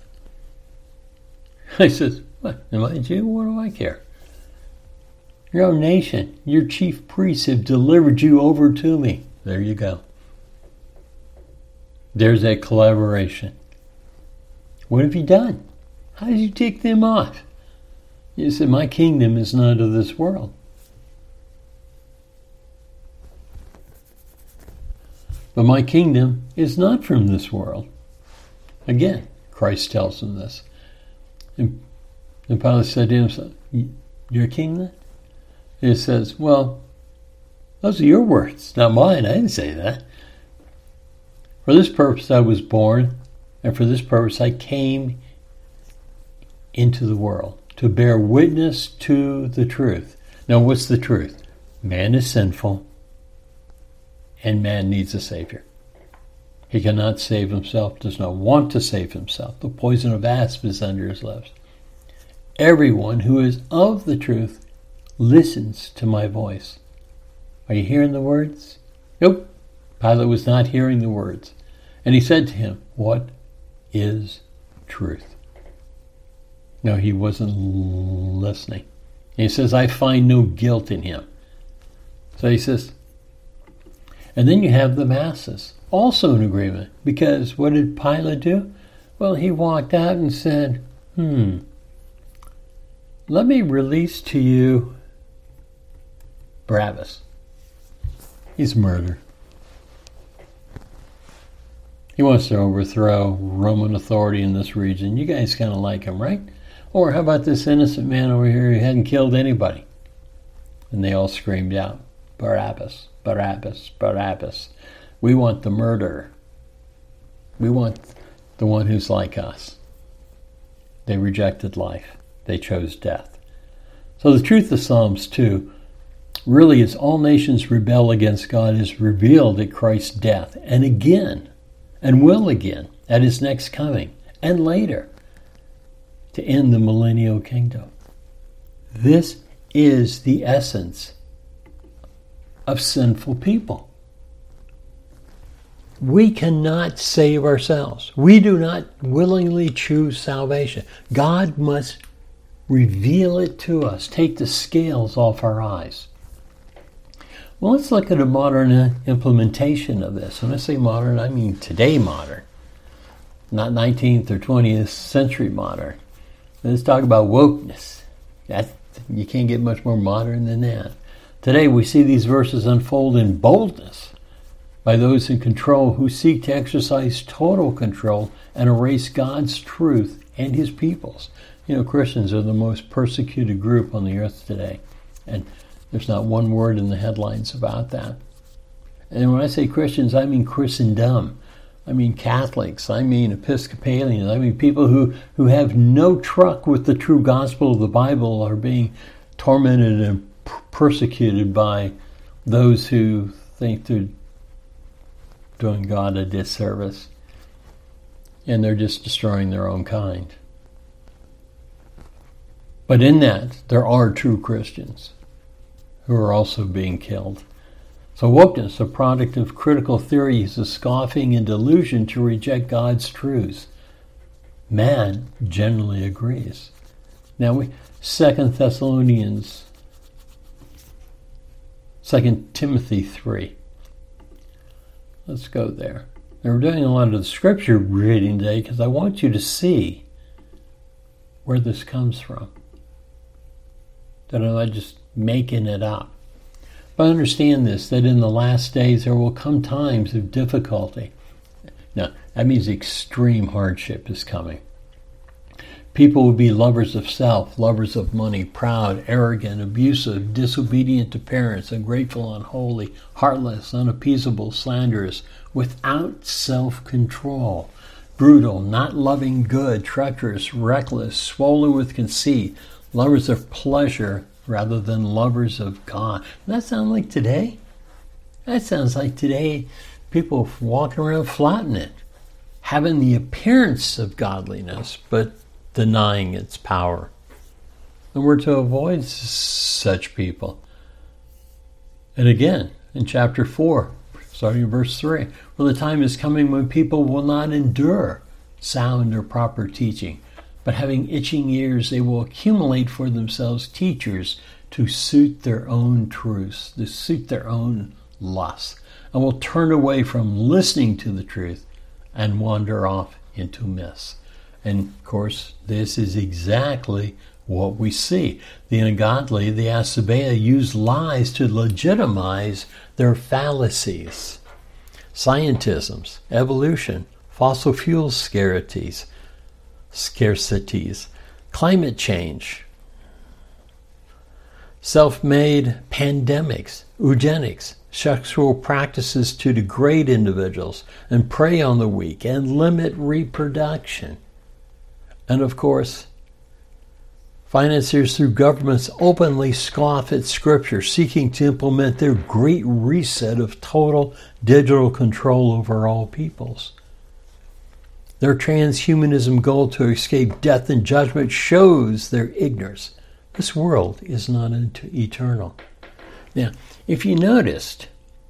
I says, "What? Am I a Jew? What do I care? Your own nation, your chief priests have delivered you over to me." There you go. There's that collaboration. What have you done? How did you take them off? You said, "My kingdom is not of this world." But my kingdom is not from this world. Again, Christ tells them this. And Pilate said to him, "You're a king then?" He says, "Well, those are your words, not mine. I didn't say that. For this purpose I was born, and for this purpose I came into the world, to bear witness to the truth." Now, what's the truth? Man is sinful, and man needs a Savior. He cannot save himself, does not want to save himself. The poison of asp is under his lips. Everyone who is of the truth listens to my voice. Are you hearing the words? Nope. Pilate was not hearing the words. And he said to him, "What is truth?" No, he wasn't listening. He says, "I find no guilt in him." So he says, and then you have the masses also in agreement. Because what did Pilate do? Well, he walked out and said, "Let me release to you Barabbas. He's murdered. He wants to overthrow Roman authority in this region. You guys kind of like him, right? Or how about this innocent man over here who hadn't killed anybody?" And they all screamed out, "Barabbas, Barabbas, Barabbas. We want the murderer. We want the one who's like us." They rejected life. They chose death. So the truth of Psalms 2 really is all nations rebel against God is revealed at Christ's death, and again, and will again, at his next coming, and later, to end the millennial kingdom. This is the essence of sinful people. We cannot save ourselves. We do not willingly choose salvation. God must reveal it to us, take the scales off our eyes. Well, let's look at a modern implementation of this. When I say modern, I mean today modern, not 19th or 20th century modern. Let's talk about wokeness. You can't get much more modern than that. Today we see these verses unfold in boldness by those in control who seek to exercise total control and erase God's truth and his people's. You know, Christians are the most persecuted group on the earth today. And there's not one word in the headlines about that. And when I say Christians, I mean Christendom. I mean Catholics. I mean Episcopalians. I mean people who have no truck with the true gospel of the Bible are being tormented and persecuted by those who think they're doing God a disservice. And they're just destroying their own kind. But in that, there are true Christians who are also being killed. So wokeness, a product of critical theory, is a scoffing and delusion to reject God's truths. Man generally agrees. Now, 2 Timothy 3. Let's go there. Now, we're doing a lot of the scripture reading today because I want you to see where this comes from. That I'm not just making it up. But understand this, that in the last days there will come times of difficulty. Now, that means extreme hardship is coming. People will be lovers of self, lovers of money, proud, arrogant, abusive, disobedient to parents, ungrateful, unholy, heartless, unappeasable, slanderous, without self-control, brutal, not loving good, treacherous, reckless, swollen with conceit, lovers of pleasure rather than lovers of God. Does that sound like today? That sounds like today people walking around flaunting it, having the appearance of godliness, but denying its power. and we're to avoid such people. And again, in chapter 4, starting in verse 3, for the time is coming when people will not endure sound or proper teaching, but having itching ears, they will accumulate for themselves teachers to suit their own truths, to suit their own lusts, and will turn away from listening to the truth and wander off into myths. And of course, this is exactly what we see. The ungodly, the Asabea, use lies to legitimize their fallacies. Scientisms, evolution, fossil fuel scarcities, climate change, self-made pandemics, eugenics, sexual practices to degrade individuals and prey on the weak and limit reproduction. And of course, financiers through governments openly scoff at Scripture, seeking to implement their great reset of total digital control over all peoples. Their transhumanism goal to escape death and judgment shows their ignorance. This world is not eternal. Now, if you noticed,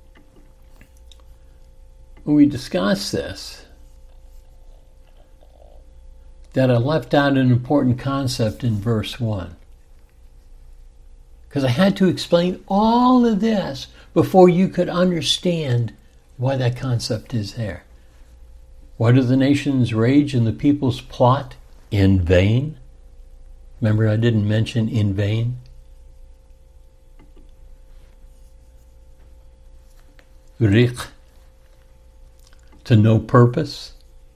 when we discussed this, that I left out an important concept in verse 1. Because I had to explain all of this before you could understand why that concept is there. Why do the nations rage and the peoples plot in vain? Remember, I didn't mention in vain. Rik, to no purpose,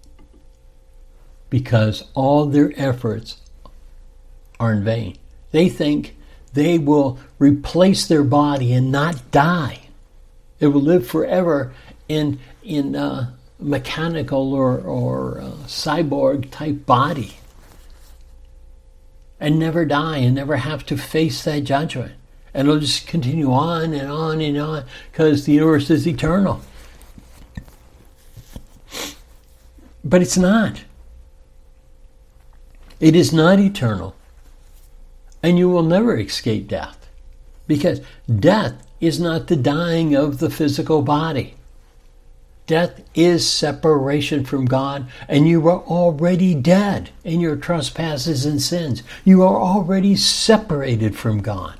because all their efforts are in vain. They think they will replace their body and not die. It will live forever in mechanical or cyborg type body and never die and never have to face that judgment. And it'll just continue on and on and on because the universe is eternal. But it's not. It is not eternal. And you will never escape death. Because death is not the dying of the physical body. Death is separation from God, and you are already dead in your trespasses and sins. You are already separated from God.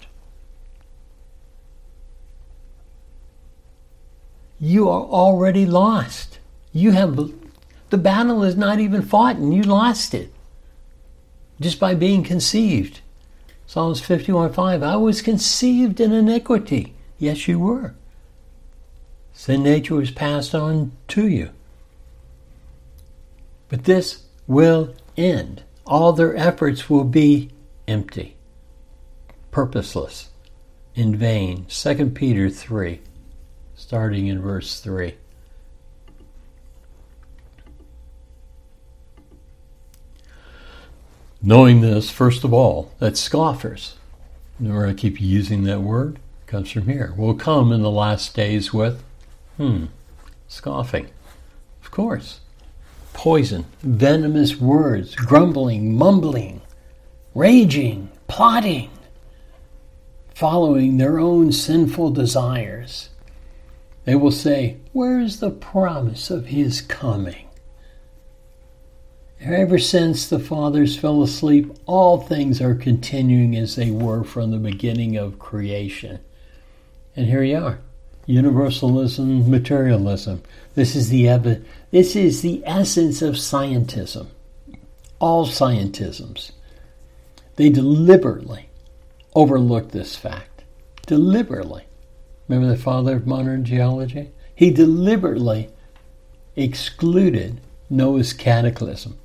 You are already lost. The battle is not even fought, and you lost it just by being conceived. Psalms 51:5, I was conceived in iniquity. Yes, you were. Sin nature was passed on to you. But this will end. All their efforts will be empty, purposeless, in vain. 2 Peter 3, starting in verse 3. Knowing this, first of all, that scoffers, remember I keep using that word, comes from here, will come in the last days with scoffing. Of course. Poison, venomous words, grumbling, mumbling, raging, plotting, following their own sinful desires. They will say, where is the promise of his coming? Ever since the fathers fell asleep, all things are continuing as they were from the beginning of creation. And here you are. Universalism, materialism. This is the essence of scientism. All scientisms. They deliberately overlooked this fact. Deliberately. Remember the father of modern geology? He deliberately excluded Noah's cataclysm.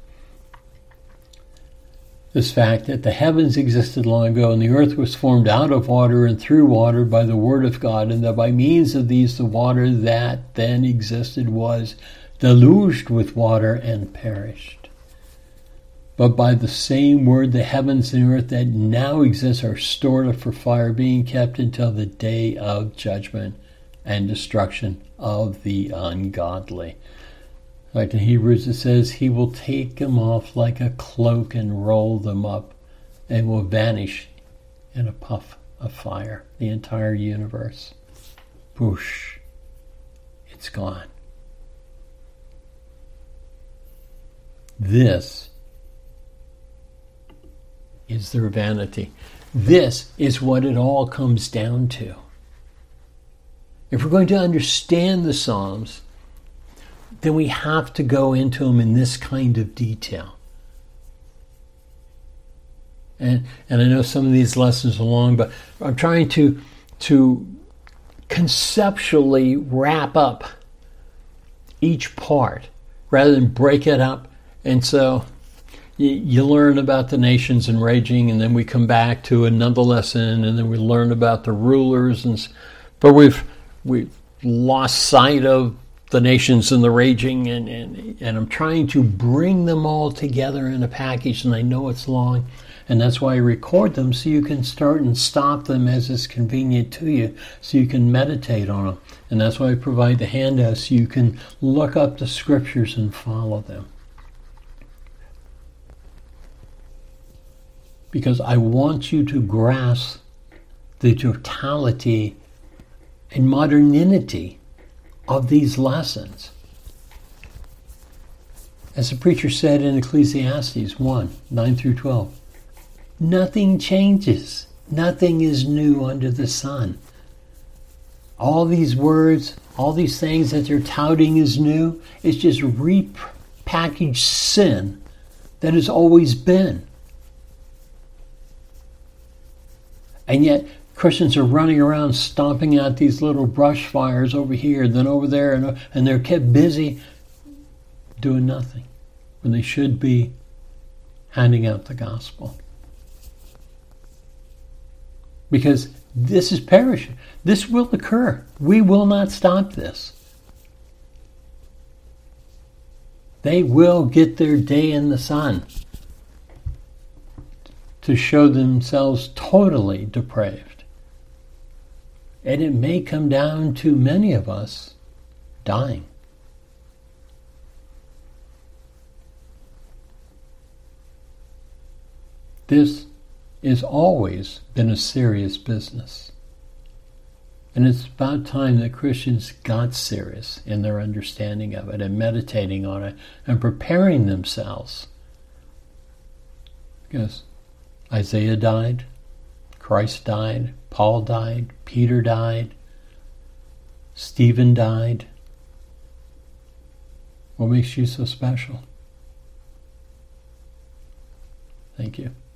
This fact that the heavens existed long ago and the earth was formed out of water and through water by the word of God, and that by means of these the water that then existed was deluged with water and perished. But by the same word the heavens and earth that now exist are stored up for fire, being kept until the day of judgment and destruction of the ungodly. Like in Hebrews it says, he will take them off like a cloak and roll them up and will vanish in a puff of fire. The entire universe. Whoosh. It's gone. This is their vanity. This is what it all comes down to. If we're going to understand the Psalms, then we have to go into them in this kind of detail. And I know some of these lessons are long, but I'm trying to conceptually wrap up each part rather than break it up. And so you learn about the nations and raging, and then we come back to another lesson, and then we learn about the rulers. But we've lost sight of the nations and the raging, and I'm trying to bring them all together in a package, and I know it's long, and that's why I record them, so you can start and stop them as is convenient to you, so you can meditate on them. And that's why I provide the handouts, so you can look up the scriptures and follow them. Because I want you to grasp the totality and modernity of these lessons. As the preacher said in Ecclesiastes 1, 9 through 12, nothing changes. Nothing is new under the sun. All these words, all these things that they're touting as new, it's just repackaged sin that has always been. And yet, Christians are running around stomping out these little brush fires over here, then over there, and they're kept busy doing nothing when they should be handing out the gospel. Because this is perishing. This will occur. We will not stop this. They will get their day in the sun to show themselves totally depraved. And it may come down to many of us dying. This has always been a serious business. And it's about time that Christians got serious in their understanding of it and meditating on it and preparing themselves. Because Isaiah died, Christ died, Paul died, Peter died, Stephen died. What makes you so special? Thank you.